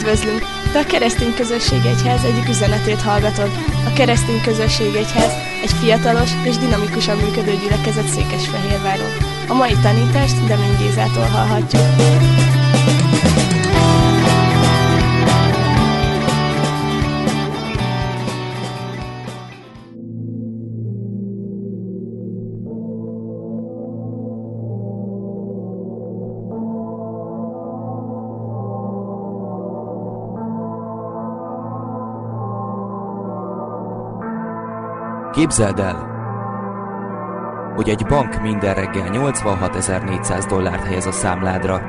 Üdvözlünk! Te a Keresztény Közösség Egyház egyik üzenetét hallgatod. A Keresztény Közösség Egyház egy fiatalos és dinamikusan működő gyülekezet Székesfehérváron. A mai tanítást Demény Gézától hallhatjuk. Képzeld el, hogy egy bank minden reggel $86.400 helyez a számládra,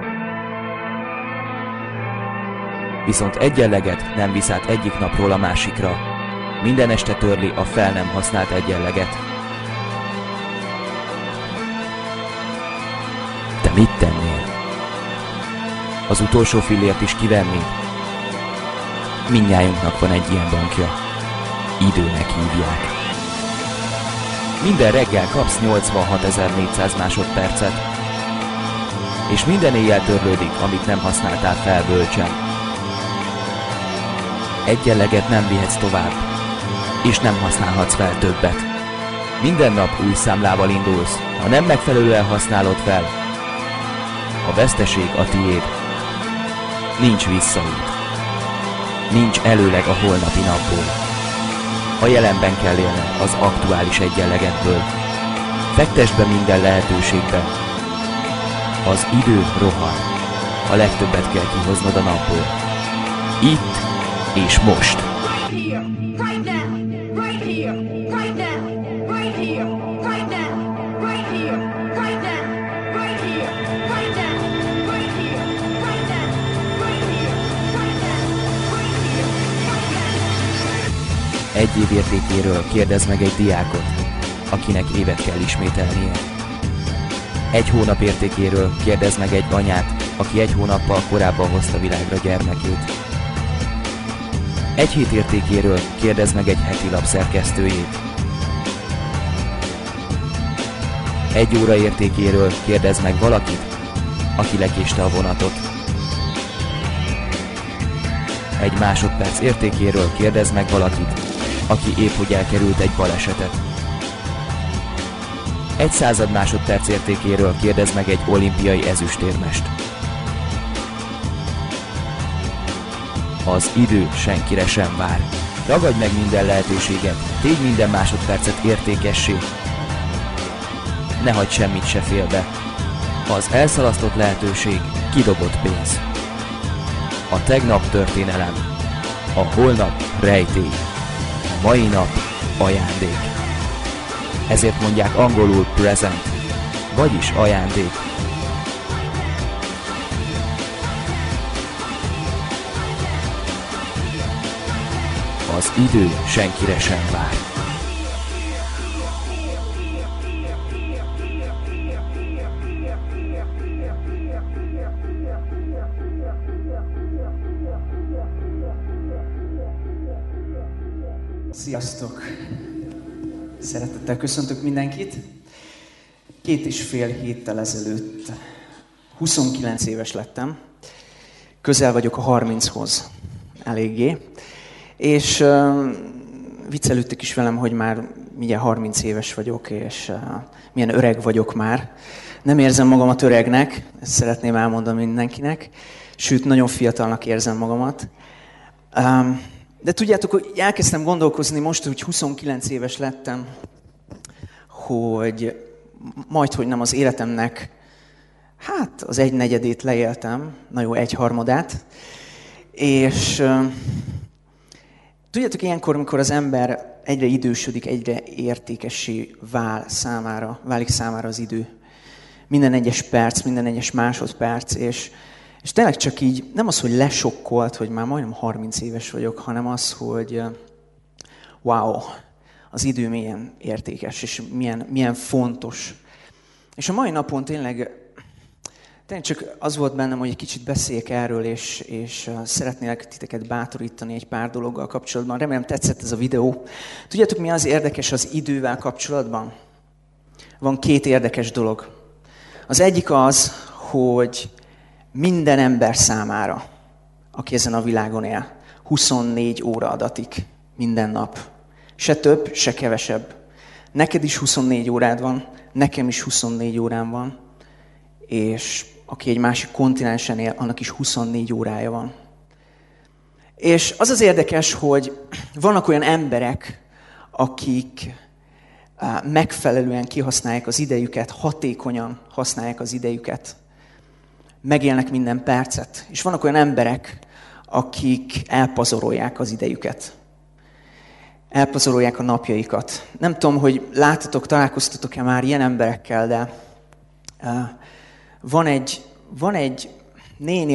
viszont egyenleget nem visz át egyik napról a másikra. Minden este törli a fel nem használt egyenleget. Te mit tennél? Az utolsó fillért is kivennéd? Mindnyájunknak van egy ilyen bankja. Időnek hívják. Minden reggel kapsz 86.400 másodpercet, és minden éjjel törlődik, amit nem használtál fel bölcsen. Egyenleget nem vihetsz tovább, és nem használhatsz fel többet. Minden nap új számlával indulsz, ha nem megfelelően használod fel, a veszteség a tiéd. Nincs visszaút. Nincs előleg a holnapi napból. A jelenben kell élned az aktuális egyenlegedből. Fektesd be minden lehetőségbe. Az idő rohan. A legtöbbet kell kihoznod a napból. Itt és most. Egy év értékéről kérdezz meg egy diákot, akinek évet kell ismételnie. Egy hónap értékéről kérdezz meg egy anyát, aki egy hónappal korábban hozta világra gyermekét. Egy hét értékéről kérdezz meg egy heti lap szerkesztőjét. Egy óra értékéről kérdezz meg valakit, aki lekéste a vonatot. Egy másodperc értékéről kérdezz meg valakit, aki épp hogy elkerült egy balesetet. Egy század másodperc értékéről kérdezz meg egy olimpiai ezüstérmest. Az idő senkire sem vár. Ragadj meg minden lehetőséget, tégy minden másodpercet értékessé. Ne hagyd semmit se félbe. Az elszalasztott lehetőség kidobott pénz. A tegnap történelem, a holnap rejtély. Mai nap ajándék. Ezért mondják angolul present, vagyis ajándék. Az idő senkire sem vár. Sziasztok! Szeretettel köszöntök mindenkit. 2,5 héttel ezelőtt 29 éves lettem. Közel vagyok a 30-hoz eléggé. És viccelődtek is velem, hogy már mindjárt 30 éves vagyok, és milyen öreg vagyok már. Nem érzem magamat öregnek, ezt szeretném elmondani mindenkinek. Sőt, nagyon fiatalnak érzem magamat. De tudjátok, hogy elkezdtem gondolkozni most, hogy 29 éves lettem, hogy majdhogy nem az életemnek, hát az 1/4 leéltem, na jó, 1/3. És tudjátok, ilyenkor, amikor az ember egyre idősödik, egyre értékessé válik számára az idő. Minden egyes perc, minden egyes másodperc, és tényleg csak így, nem az, hogy lesokkolt, hogy már majdnem 30 éves vagyok, hanem az, hogy wow, az idő milyen értékes, és milyen fontos. És a mai napon tényleg csak az volt bennem, hogy egy kicsit beszéljek erről, és szeretnélek titeket bátorítani egy pár dologgal kapcsolatban. Remélem tetszett ez a videó. Tudjátok, mi az érdekes az idővel kapcsolatban? Van 2 érdekes dolog. Az egyik az, hogy minden ember számára aki ezen a világon él. 24 óra adatik minden nap. Se több, se kevesebb. Neked is 24 órád van, nekem is 24 órám van, és aki egy másik kontinensen él, annak is 24 órája van. És az az érdekes, hogy vannak olyan emberek, akik megfelelően kihasználják az idejüket, hatékonyan használják az idejüket, megélnek minden percet. És vannak olyan emberek, akik elpazarolják az idejüket. Elpazarolják a napjaikat. Nem tudom, hogy láttatok, találkoztatok-e már ilyen emberekkel, de van egy néni,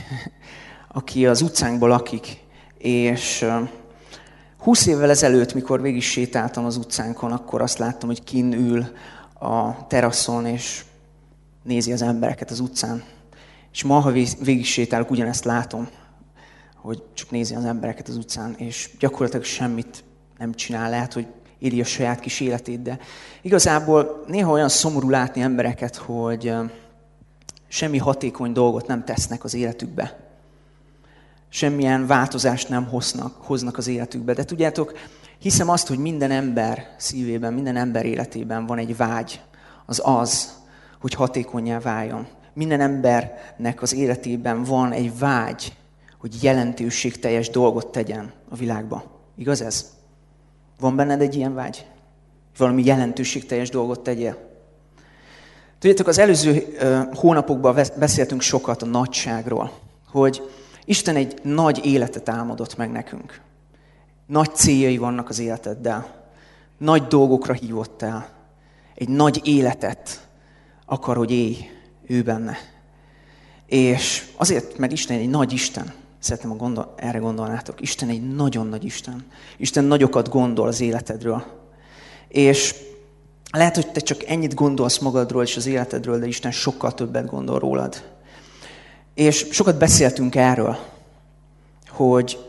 aki az utcánkból lakik, és 20 évvel ezelőtt, mikor végig sétáltam az utcánkon, akkor azt láttam, hogy kinn ül a teraszon, és nézi az embereket az utcán. És ma, ha végig sétálok, ugyanezt látom, hogy csak nézi az embereket az utcán, és gyakorlatilag semmit nem csinál, lehet, hogy éli a saját kis életét, de igazából néha olyan szomorú látni embereket, hogy semmi hatékony dolgot nem tesznek az életükbe. Semmilyen változást nem hoznak az életükbe. De tudjátok, hiszem azt, hogy minden ember szívében, minden ember életében van egy vágy, az, hogy hatékonnyá váljon. Minden embernek az életében van egy vágy, hogy jelentőségteljes dolgot tegyen a világba. Igaz ez? Van benned egy ilyen vágy? Valami jelentőségteljes dolgot tegyél? Tudjátok, az előző hónapokban beszéltünk sokat a nagyságról, hogy Isten egy nagy életet álmodott meg nekünk. Nagy céljai vannak az életeddel. Nagy dolgokra hívott el. Egy nagy életet akar, hogy élj ő benne. És azért, mert Isten egy nagy Isten. Szeretném, erre gondolnátok. Isten egy nagyon nagy Isten. Isten nagyokat gondol az életedről. És lehet, hogy te csak ennyit gondolsz magadról és az életedről, de Isten sokkal többet gondol rólad. És sokat beszéltünk erről, hogy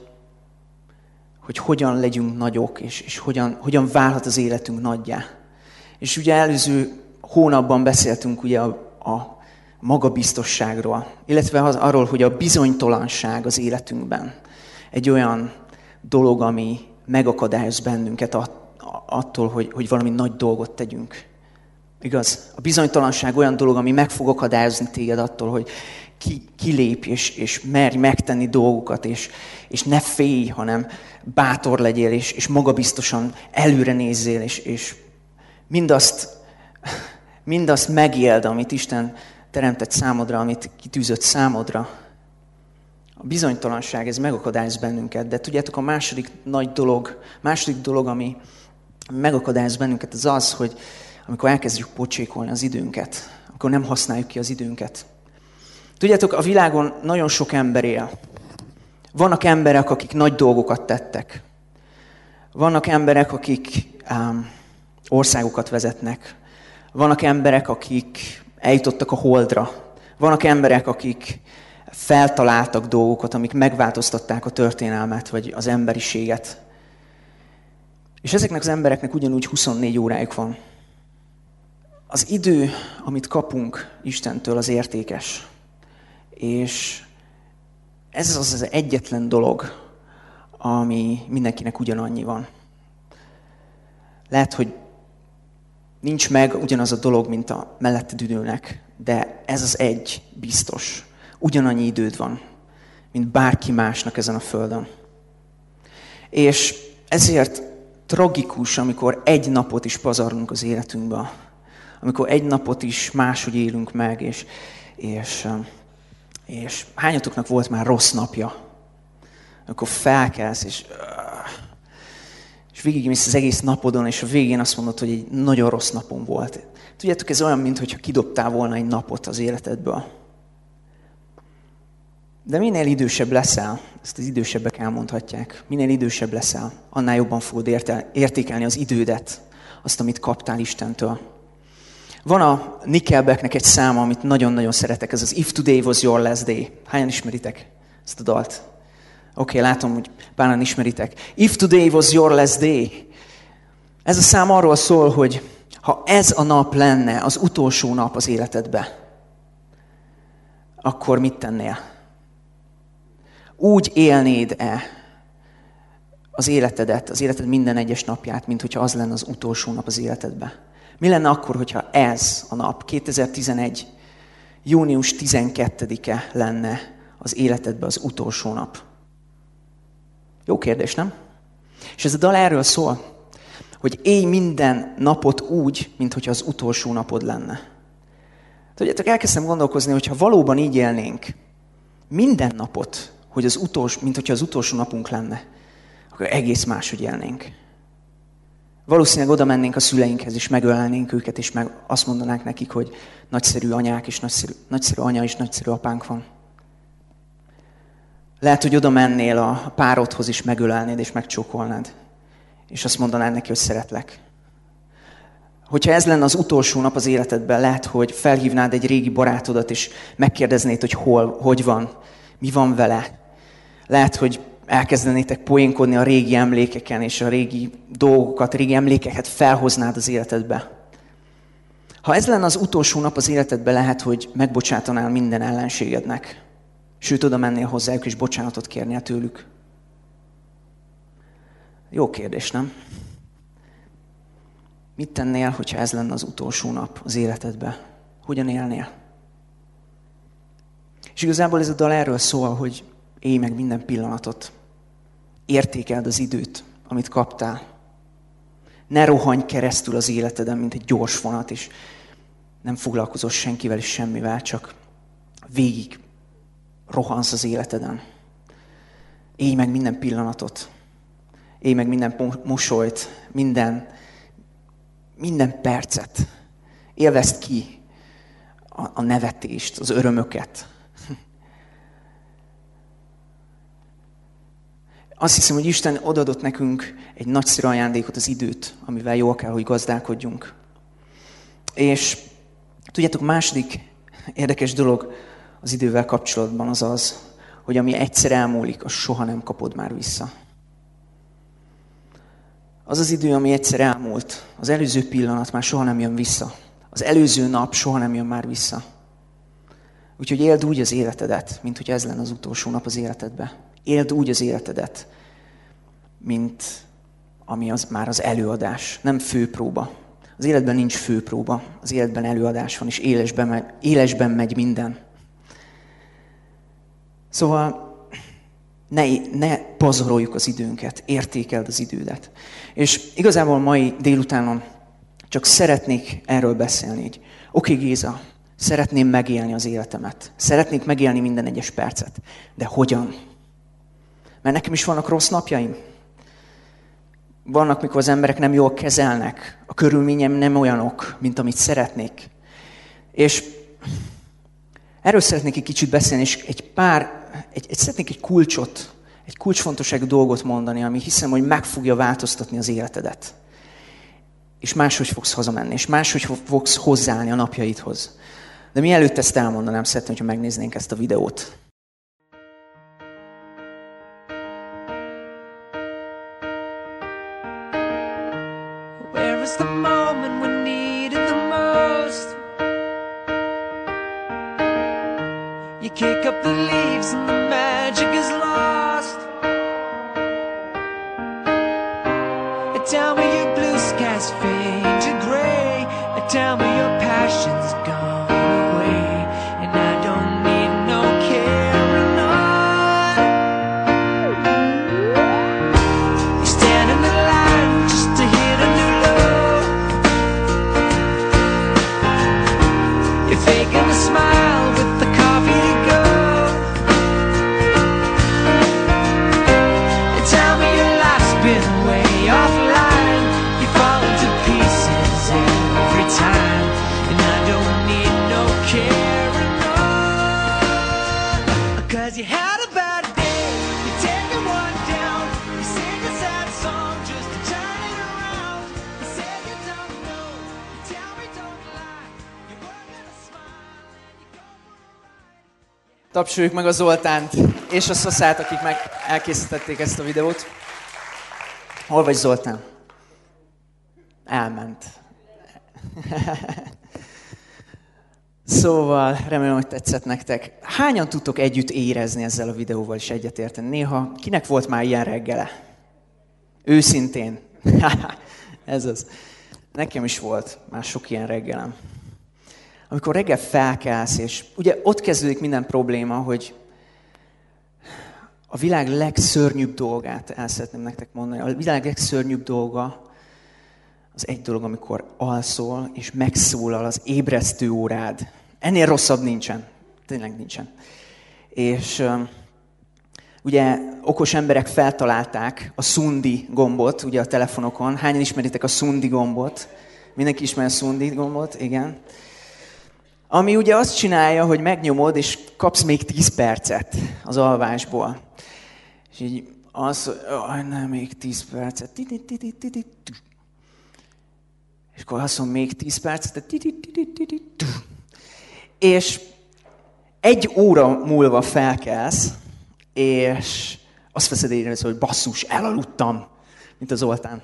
hogyan legyünk nagyok, és hogyan válhat az életünk nagyjá. És ugye előző hónapban beszéltünk ugye a magabiztosságról, illetve arról, hogy a bizonytalanság az életünkben egy olyan dolog, ami megakadályoz bennünket attól, hogy valami nagy dolgot tegyünk. Igaz? A bizonytalanság olyan dolog, ami meg fog akadályozni téged attól, hogy kilépj, és merj megtenni dolgokat, és ne félj, hanem bátor legyél, és magabiztosan előre nézzél, és mindazt megéld, amit Isten teremtett számodra, amit kitűzött számodra. A bizonytalanság, ez megakadályoz bennünket, de tudjátok, a második dolog, ami megakadályoz bennünket, az, hogy amikor elkezdjük pocsékolni az időnket, akkor nem használjuk ki az időnket. Tudjátok, a világon nagyon sok ember él. Vannak emberek, akik nagy dolgokat tettek. Vannak emberek, akik országokat vezetnek. Vannak emberek, akik eljutottak a Holdra. Vannak emberek, akik feltaláltak dolgokat, amik megváltoztatták a történelmet, vagy az emberiséget. És ezeknek az embereknek ugyanúgy 24 órájuk van. Az idő, amit kapunk Istentől, az értékes. És ez az egyetlen dolog, ami mindenkinek ugyanannyi van. Lehet, hogy nincs meg ugyanaz a dolog, mint a melletted ülőnek, de ez az egy biztos. Ugyanannyi időd van, mint bárki másnak ezen a földön. És ezért tragikus, amikor egy napot is pazarlunk az életünkbe. Amikor egy napot is máshogy élünk meg, és hányatoknak volt már rossz napja? Akkor felkelsz, és végigmész az egész napodon, és a végén azt mondod, hogy egy nagyon rossz napom volt. Tudjátok, ez olyan, mintha kidobtál volna egy napot az életedből. De minél idősebb leszel, ezt az idősebbek elmondhatják, minél idősebb leszel, annál jobban fogod értékelni az idődet, azt, amit kaptál Istentől. Van a Nickelbacknek egy száma, amit nagyon-nagyon szeretek, ez az If Today Was Your Last Day. Hányan ismeritek ezt a dalt? Oké, látom, hogy páran ismeritek. If Today Was Your Last Day. Ez a szám arról szól, hogy ha ez a nap lenne az utolsó nap az életedbe, akkor mit tennél? úgy élnéd-e az életed minden egyes napját, mint hogyha az lenne az utolsó nap az életedben? Mi lenne akkor, hogyha ez a nap, 2011. június 12-e lenne az életedben az utolsó nap? Jó kérdés, nem? És ez a dal erről szól, hogy élj minden napot úgy, mint hogyha az utolsó napod lenne. Tudjátok, elkezdtem gondolkozni, hogyha valóban így élnénk minden napot, mint hogyha az utolsó napunk lenne, akkor egész máshogy élnénk. Valószínűleg oda mennénk a szüleinkhez, és megölelnénk őket, és meg azt mondanánk nekik, hogy nagyszerű anyák, és nagyszerű anya, és nagyszerű apánk van. Lehet, hogy oda mennél a párodhoz, és megölelnéd, és megcsókolnád. És azt mondanád neki, hogy szeretlek. Hogyha ez lenne az utolsó nap az életedben, lehet, hogy felhívnád egy régi barátodat, és megkérdeznéd, hogy hogy van, mi van vele. Lehet, hogy elkezdenétek poénkodni a régi emlékeken, és a régi dolgokat, régi emlékeket felhoznád az életedbe. Ha ez lenne az utolsó nap az életedben, lehet, hogy megbocsátanál minden ellenségednek. Sőt, oda mennél hozzájuk, és bocsánatot kérnél tőlük. Jó kérdés, nem? Mit tennél, hogyha ez lenne az utolsó nap az életedben? Hogyan élnél? És igazából ez a dal erről szól, hogy élj meg minden pillanatot. Értékeld az időt, amit kaptál. Ne rohanj keresztül az életeden, mint egy gyors vonat, és nem foglalkozol senkivel és semmivel, csak végig rohansz az életeden. Élj meg minden pillanatot. Élj meg minden mosolyt, minden percet. Élvezd ki a nevetést, az örömöket. Azt hiszem, hogy Isten odaadott nekünk egy nagyszerű ajándékot, az időt, amivel jól kell, hogy gazdálkodjunk. És tudjátok, második érdekes dolog az idővel kapcsolatban az, hogy ami egyszer elmúlik, az soha nem kapod már vissza. Az az idő, ami egyszer elmúlt, az előző pillanat már soha nem jön vissza. Az előző nap soha nem jön már vissza. Úgyhogy éld úgy az életedet, mint hogy ez lenne az utolsó nap az életedben. Éld úgy az életedet, mint ami már az előadás, nem főpróba. Az életben nincs főpróba, az életben előadás van, és élesben megy minden. Szóval ne pazaroljuk az időnket, értékeld az idődet. És igazából mai délutánon csak szeretnék erről beszélni, hogy oké, Géza, szeretném megélni az életemet. Szeretnék megélni minden egyes percet. De hogyan? Mert nekem is vannak rossz napjaim. Vannak, mikor az emberek nem jól kezelnek. A körülményem nem olyanok, mint amit szeretnék. És erről szeretnék egy kicsit beszélni, és szeretnék egy kulcsfontosságú dolgot mondani, ami hiszem, hogy meg fogja változtatni az életedet. És máshogy fogsz hazamenni, és máshogy fogsz hozzáállni a napjaidhoz. De mielőtt ezt elmondanám, szeretném, hogyha megnéznénk ezt a videót. Where is the moment we needed the most? You kick up the leaves and the magic is lost. Tell me your blue skies fade to gray. Tell me your passion's gone away. And I don't need no carrying on. You stand in the line just to hit a new low. You're faking a smile with the coffee to go. And tell me your life's been way offline. You fall into pieces every time. And I don't need no carrying on. 'Cause you had a bad day. You're taking one down. You sing a sad song just to turn it around. You say you don't know. You tell me don't lie. You weren't gonna smile and you go for a ride. Tapsoljuk meg a Zoltánt és a Szaszát, akik meg elkészítették ezt a videót. Hol vagy, Zoltán? Elment. Szóval remélem, hogy tetszett nektek. Hányan tudtok együtt érezni ezzel a videóval és egyetérteni? Néha kinek volt már ilyen reggele? Őszintén. Ez az. Nekem is volt már sok ilyen reggelem. Amikor reggel felkelsz, és ugye ott kezdődik minden probléma, hogy a világ legszörnyűbb dolgát el szeretném nektek mondani. A világ legszörnyűbb dolga az egy dolog, amikor alszol, és megszólal az ébresztő órád. Ennél rosszabb nincsen. Tényleg nincsen. És ugye okos emberek feltalálták a szundi gombot, ugye a telefonokon. Hányan ismeritek a szundi gombot? Mindenki ismeri a szundi gombot? Igen. Ami ugye azt csinálja, hogy megnyomod, és kapsz még 10 percet az alvásból. És így az, nem, még 10 percet. És akkor azt mondom, még 10 percet. És 1 óra múlva felkelsz, és azt veszed érezni, hogy basszus, elaludtam, mint az Zoltán.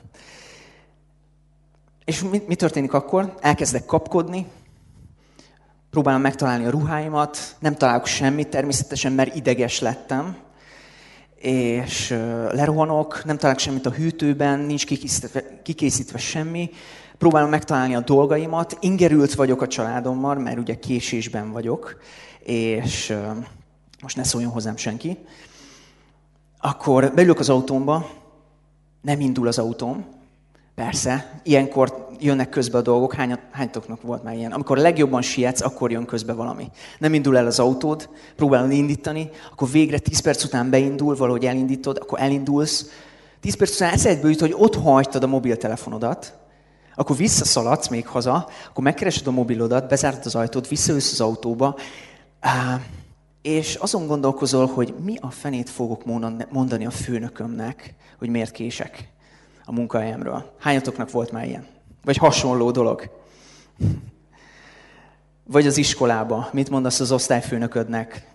És mi történik akkor? Elkezdek kapkodni, próbálom megtalálni a ruháimat, nem találok semmit természetesen, mert ideges lettem, és lerohanok, nem találok semmit a hűtőben, nincs kikészítve semmi, próbálom megtalálni a dolgaimat, ingerült vagyok a családommal, mert ugye késésben vagyok, és most ne szóljon hozzám senki. Akkor beülök az autómba, nem indul az autóm, persze, ilyenkor jönnek közbe a dolgok, hányatoknak volt már ilyen. Amikor legjobban sietsz, akkor jön közbe valami. Nem indul el az autód, próbálod indítani, akkor végre 10 perc után beindul, valahogy elindítod, akkor elindulsz. 10 perc után eszedbe jut, hogy ott hagytad a mobiltelefonodat, akkor visszaszaladsz még haza, akkor megkeresed a mobilodat, bezártad az ajtót, visszaülsz az autóba, és azon gondolkozol, hogy mi a fenét fogok mondani a főnökömnek, hogy miért kések a munkahelyemről. Hányatoknak volt már ilyen? Vagy hasonló dolog? Vagy az iskolába. Mit mondasz az osztályfőnöködnek?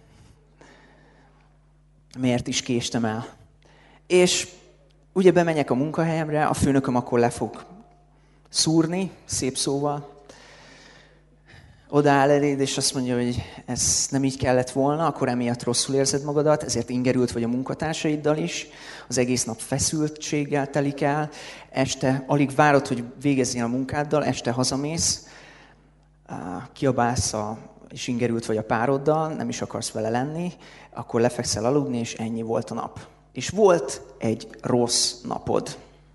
Miért is késtem el? És ugye bemegyek a munkahelyemre, a főnököm akkor le fog szúrni, szép szóval. Odaáll eléd, és azt mondja, hogy ez nem így kellett volna, akkor emiatt rosszul érzed magadat, ezért ingerült vagy a munkatársaiddal is, az egész nap feszültséggel telik el, este alig várod, hogy végezzél a munkáddal, este hazamész, kiabálsz és ingerült vagy a pároddal, nem is akarsz vele lenni, akkor lefekszel aludni, és ennyi volt a nap. És volt egy rossz napod.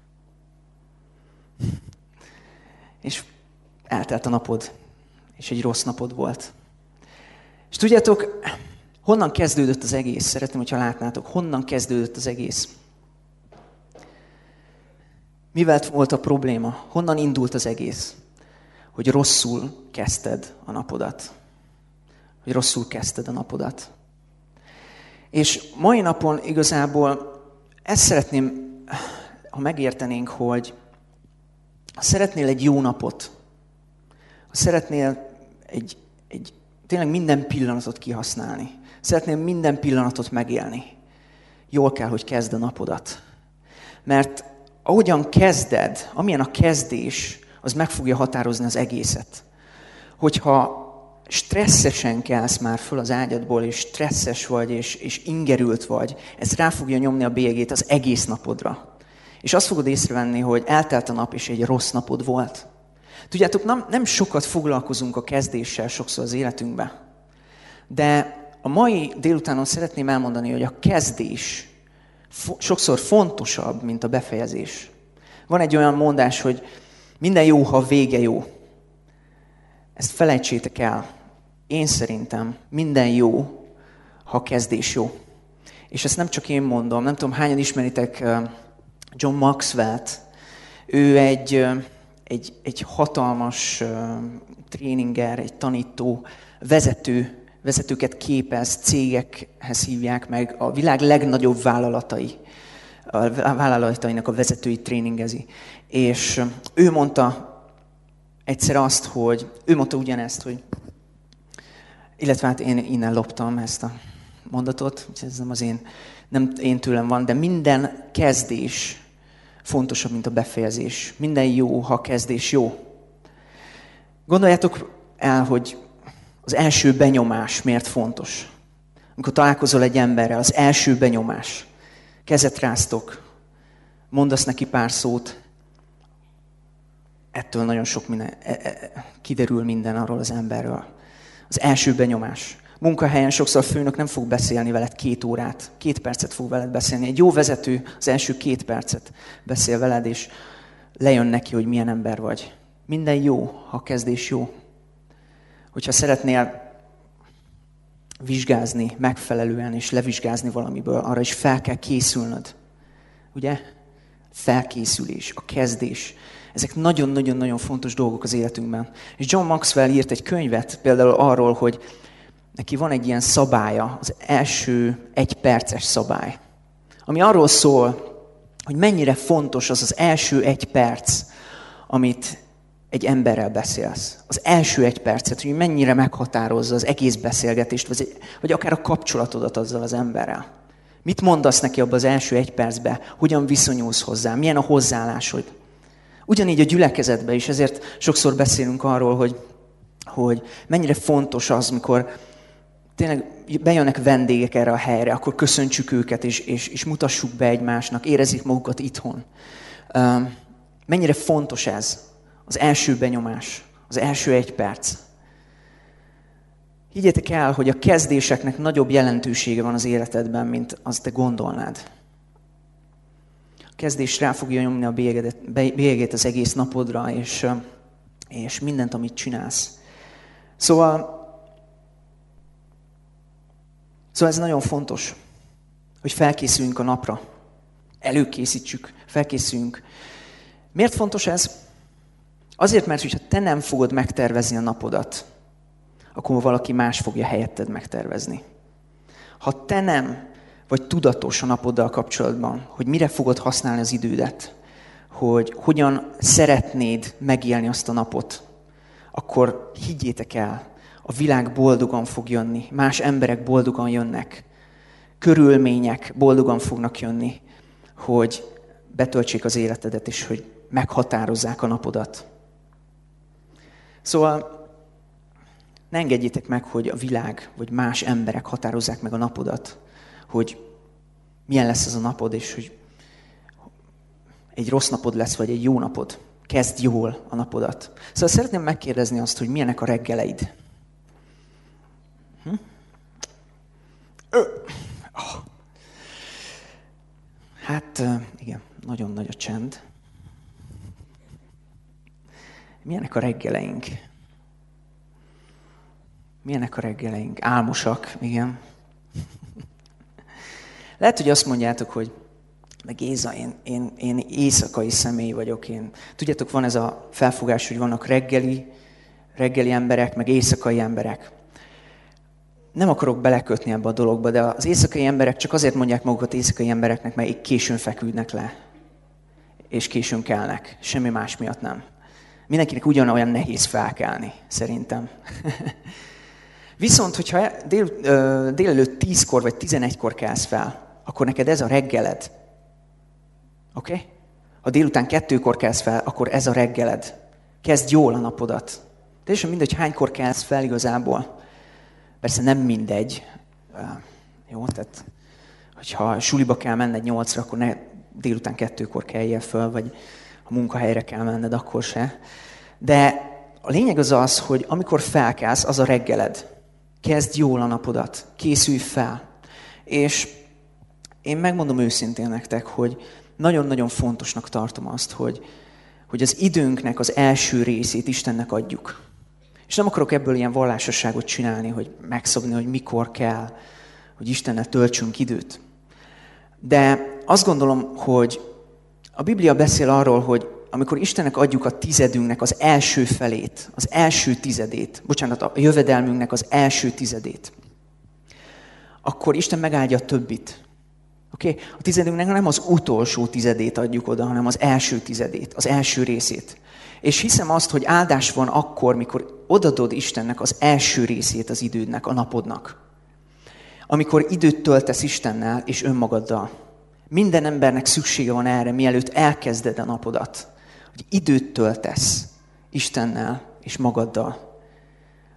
És eltelt a napod. És egy rossz napod volt. És tudjátok, honnan kezdődött az egész? Szeretném, hogyha látnátok, honnan kezdődött az egész. Mivel volt a probléma? Honnan indult az egész? Hogy rosszul kezdted a napodat. Hogy rosszul kezdted a napodat. És mai napon igazából ezt szeretném, ha megértenénk, hogy ha szeretnél egy jó napot, ha szeretnél tényleg minden pillanatot kihasználni, szeretnél minden pillanatot megélni, jól kell, hogy kezd a napodat. Mert ahogyan kezded, amilyen a kezdés, az meg fogja határozni az egészet. Hogyha stresszesen kelsz már föl az ágyadból, és stresszes vagy, és ingerült vagy, ez rá fogja nyomni a bélyegét az egész napodra. És azt fogod észrevenni, hogy eltelt a nap, és egy rossz napod volt. Tudjátok, nem sokat foglalkozunk a kezdéssel sokszor az életünkben. De a mai délutánon szeretném elmondani, hogy a kezdés sokszor fontosabb, mint a befejezés. Van egy olyan mondás, hogy minden jó, ha a vége jó. Ezt felejtsétek el. Én szerintem minden jó, ha a kezdés jó. És ezt nem csak én mondom, nem tudom, hányan ismeritek John Maxwell-t. Ő egy hatalmas tréninger, egy tanító, vezetőket képez, cégekhez hívják meg, a világ legnagyobb vállalatainak a vezetői tréningezi. És ő mondta egyszer azt, hogy, ő mondta ugyanezt, hogy, illetve hát én innen loptam ezt a mondatot, ez nem én tőlem van, de minden kezdés fontosabb, mint a befejezés. Minden jó, ha a kezdés jó. Gondoljátok el, hogy Az első benyomás miért fontos? Amikor találkozol egy emberrel, az első benyomás. Kezet ráztok, mondasz neki pár szót, ettől nagyon sok minden, kiderül minden arról az emberről. Az első benyomás. Munkahelyen sokszor a főnök nem fog beszélni veled 2 órát, 2 percet fog veled beszélni. Egy jó vezető az első 2 percet beszél veled, és lejön neki, hogy milyen ember vagy. Minden jó, ha a kezdés jó. Hogyha szeretnél vizsgázni megfelelően, és levizsgázni valamiből, arra is fel kell készülnöd. Ugye? Felkészülés, a kezdés. Ezek nagyon-nagyon-nagyon fontos dolgok az életünkben. És John Maxwell írt egy könyvet például arról, hogy neki van egy ilyen szabálya, az első 1 perces szabály, ami arról szól, hogy mennyire fontos az az első 1 perc, amit egy emberrel beszélsz. Az első 1 percet, hogy mennyire meghatározza az egész beszélgetést, vagy akár a kapcsolatodat azzal az emberrel. Mit mondasz neki abban az első 1 percben? Hogyan viszonyulsz hozzá? Milyen a hozzáállásod? Ugyanígy a gyülekezetben is, ezért sokszor beszélünk arról, hogy mennyire fontos az, mikor tényleg bejönnek vendégek erre a helyre, akkor köszöntsük őket, és mutassuk be egymásnak, érezzék magukat itthon. Mennyire fontos ez, az első benyomás, az első 1 perc. Higgyétek el, hogy a kezdéseknek nagyobb jelentősége van az életedben, mint azt te gondolnád. A kezdés rá fogja nyomni a bélyegét az egész napodra, és mindent, amit csinálsz. Szóval ez nagyon fontos, hogy felkészüljünk a napra. Előkészítsük, felkészüljünk. Miért fontos ez? Azért, mert ha te nem fogod megtervezni a napodat, akkor valaki más fogja helyetted megtervezni. Ha te nem vagy tudatos a napoddal kapcsolatban, hogy mire fogod használni az idődet, hogy hogyan szeretnéd megélni azt a napot, akkor higgyétek el, a világ boldogan fog jönni, más emberek boldogan jönnek, körülmények boldogan fognak jönni, hogy betöltsék az életedet, és hogy meghatározzák a napodat. Szóval ne engedjétek meg, hogy a világ vagy más emberek határozzák meg a napodat, hogy milyen lesz ez a napod, és hogy egy rossz napod lesz, vagy egy jó napod. Kezdj jól a napodat. Szóval szeretném megkérdezni azt, hogy milyenek a reggeleid. Hát, igen, nagyon nagy a csend. Milyenek a reggeleink? Milyenek a reggeleink? Álmosak, igen. Lehet, hogy azt mondjátok, hogy de Géza, én éjszakai személy vagyok. Tudjátok, van ez a felfogás, hogy vannak reggeli emberek, meg éjszakai emberek. Nem akarok belekötni ebbe a dologba, de az éjszakai emberek csak azért mondják magukat éjszakai embereknek, mert későn feküdnek le, és későn kelnek. Semmi más miatt nem. Mindenkinek ugyanolyan nehéz felkelni, szerintem. Viszont, hogyha délelőtt 10-kor vagy 11-kor kelsz fel, akkor neked ez a reggeled. Oké? Okay? Ha délután 2-kor kelsz fel, akkor ez a reggeled. Kezdj jól a napodat. Teljesen mindegy, hánykor kelsz fel igazából. Persze nem mindegy. Jó, tehát hogyha suliba kell menned 8-ra, akkor ne délután 2-kor keljél föl, vagy ha munkahelyre kell menned, akkor se. De a lényeg az, hogy amikor felkelsz, az a reggeled. Kezdj jól a napodat. Készülj fel. És én megmondom őszintén nektek, hogy nagyon-nagyon fontosnak tartom azt, hogy az időnknek az első részét Istennek adjuk. És nem akarok ebből ilyen vallásosságot csinálni, hogy megszabni, hogy mikor kell, hogy Istennel töltsünk időt. De azt gondolom, hogy a Biblia beszél arról, hogy amikor Istennek adjuk a tizedünknek az első felét, az első tizedét, a jövedelmünknek az első tizedét, akkor Isten megáldja a többit. Okay? A tizedünknek nem az utolsó tizedét adjuk oda, hanem az első tizedét, az első részét. És hiszem azt, hogy áldás van akkor, mikor odadod Istennek az első részét az idődnek, a napodnak. Amikor időt töltesz Istennel és önmagaddal. Minden embernek szüksége van erre, mielőtt elkezded a napodat. Hogy időt töltesz Istennel és magaddal.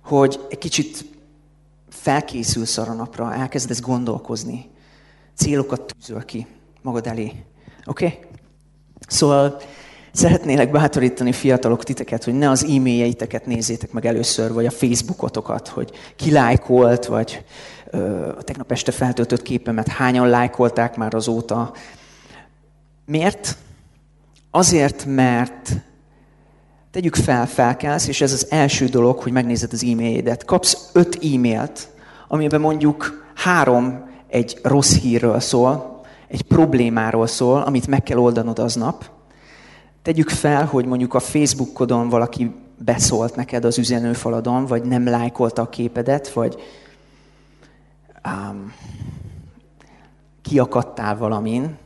hogy egy kicsit felkészülsz arra napra, elkezdesz gondolkozni, célokat tűzöl ki magad elé. Oké? Szóval szeretnélek bátorítani fiatalok titeket, hogy ne az e-mailjeitek nézzétek meg először, vagy a Facebookotokat, hogy ki lájkolt, vagy a tegnap este feltöltött képemet hányan lájkolták már azóta. Miért? Azért, mert tegyük felkelsz, és ez az első dolog, hogy megnézed az e-mailjeidet. Kapsz 5 e-mailt, amiben mondjuk 3 egy rossz hírről szól, egy problémáról szól, amit meg kell oldanod aznap. Tegyük fel, hogy mondjuk a Facebookodon valaki beszólt neked az üzenőfaladon, vagy nem lájkolta a képedet, vagy kiakadtál valamin,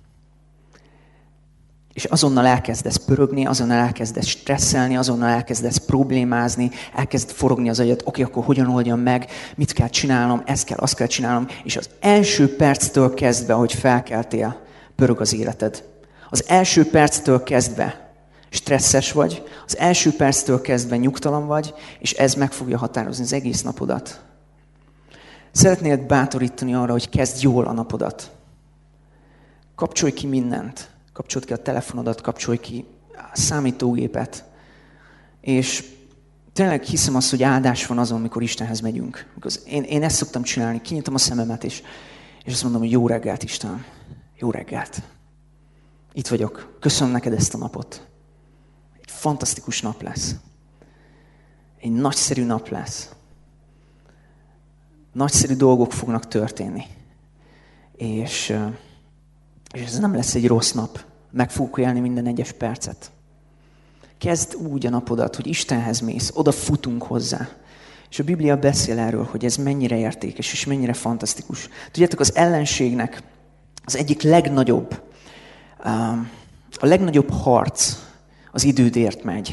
és azonnal elkezdesz pörögni, azonnal elkezdesz stresszelni, azonnal elkezdesz problémázni, elkezd forogni az agyad, oké, akkor hogyan oldjam meg, mit kell csinálnom, ezt kell, azt kell csinálnom, és az első perctől kezdve, hogy felkeltél, pörög az életed. Az első perctől kezdve stresszes vagy, az első perctől kezdve nyugtalan vagy, és ez meg fogja határozni az egész napodat. Szeretnék bátorítani arra, hogy kezdj jól a napodat. Kapcsolj ki mindent. Kapcsold ki a telefonodat, kapcsolj ki a számítógépet. És tényleg hiszem azt, hogy áldás van azon, amikor Istenhez megyünk. Én ezt szoktam csinálni, kinyitom a szememet, és azt mondom, hogy jó reggelt, Isten. Jó reggelt. Itt vagyok. Köszönöm neked ezt a napot. Egy fantasztikus nap lesz. Egy nagyszerű nap lesz. Nagyszerű dolgok fognak történni. És ez nem lesz egy rossz nap. Meg fogok élni minden egyes percet. Kezd úgy a napodat, hogy Istenhez mész, oda futunk hozzá. És a Biblia beszél erről, hogy ez mennyire értékes, és mennyire fantasztikus. Tudjátok, az ellenségnek az egyik legnagyobb, a legnagyobb harc az idődért megy.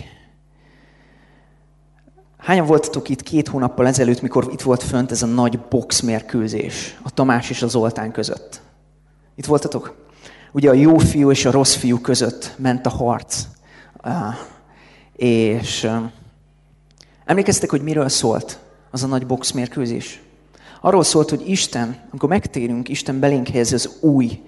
Hányan voltatok itt 2 hónappal ezelőtt, mikor itt volt fönt ez a nagy boxmérkőzés a Tamás és a Zoltán között? Itt voltatok? Ugye a jó fiú és a rossz fiú között ment a harc. És emlékeztek, hogy miről szólt az a nagy boxmérkőzés? Arról szólt, hogy Isten, amikor megtérünk, Isten belénk helyezi az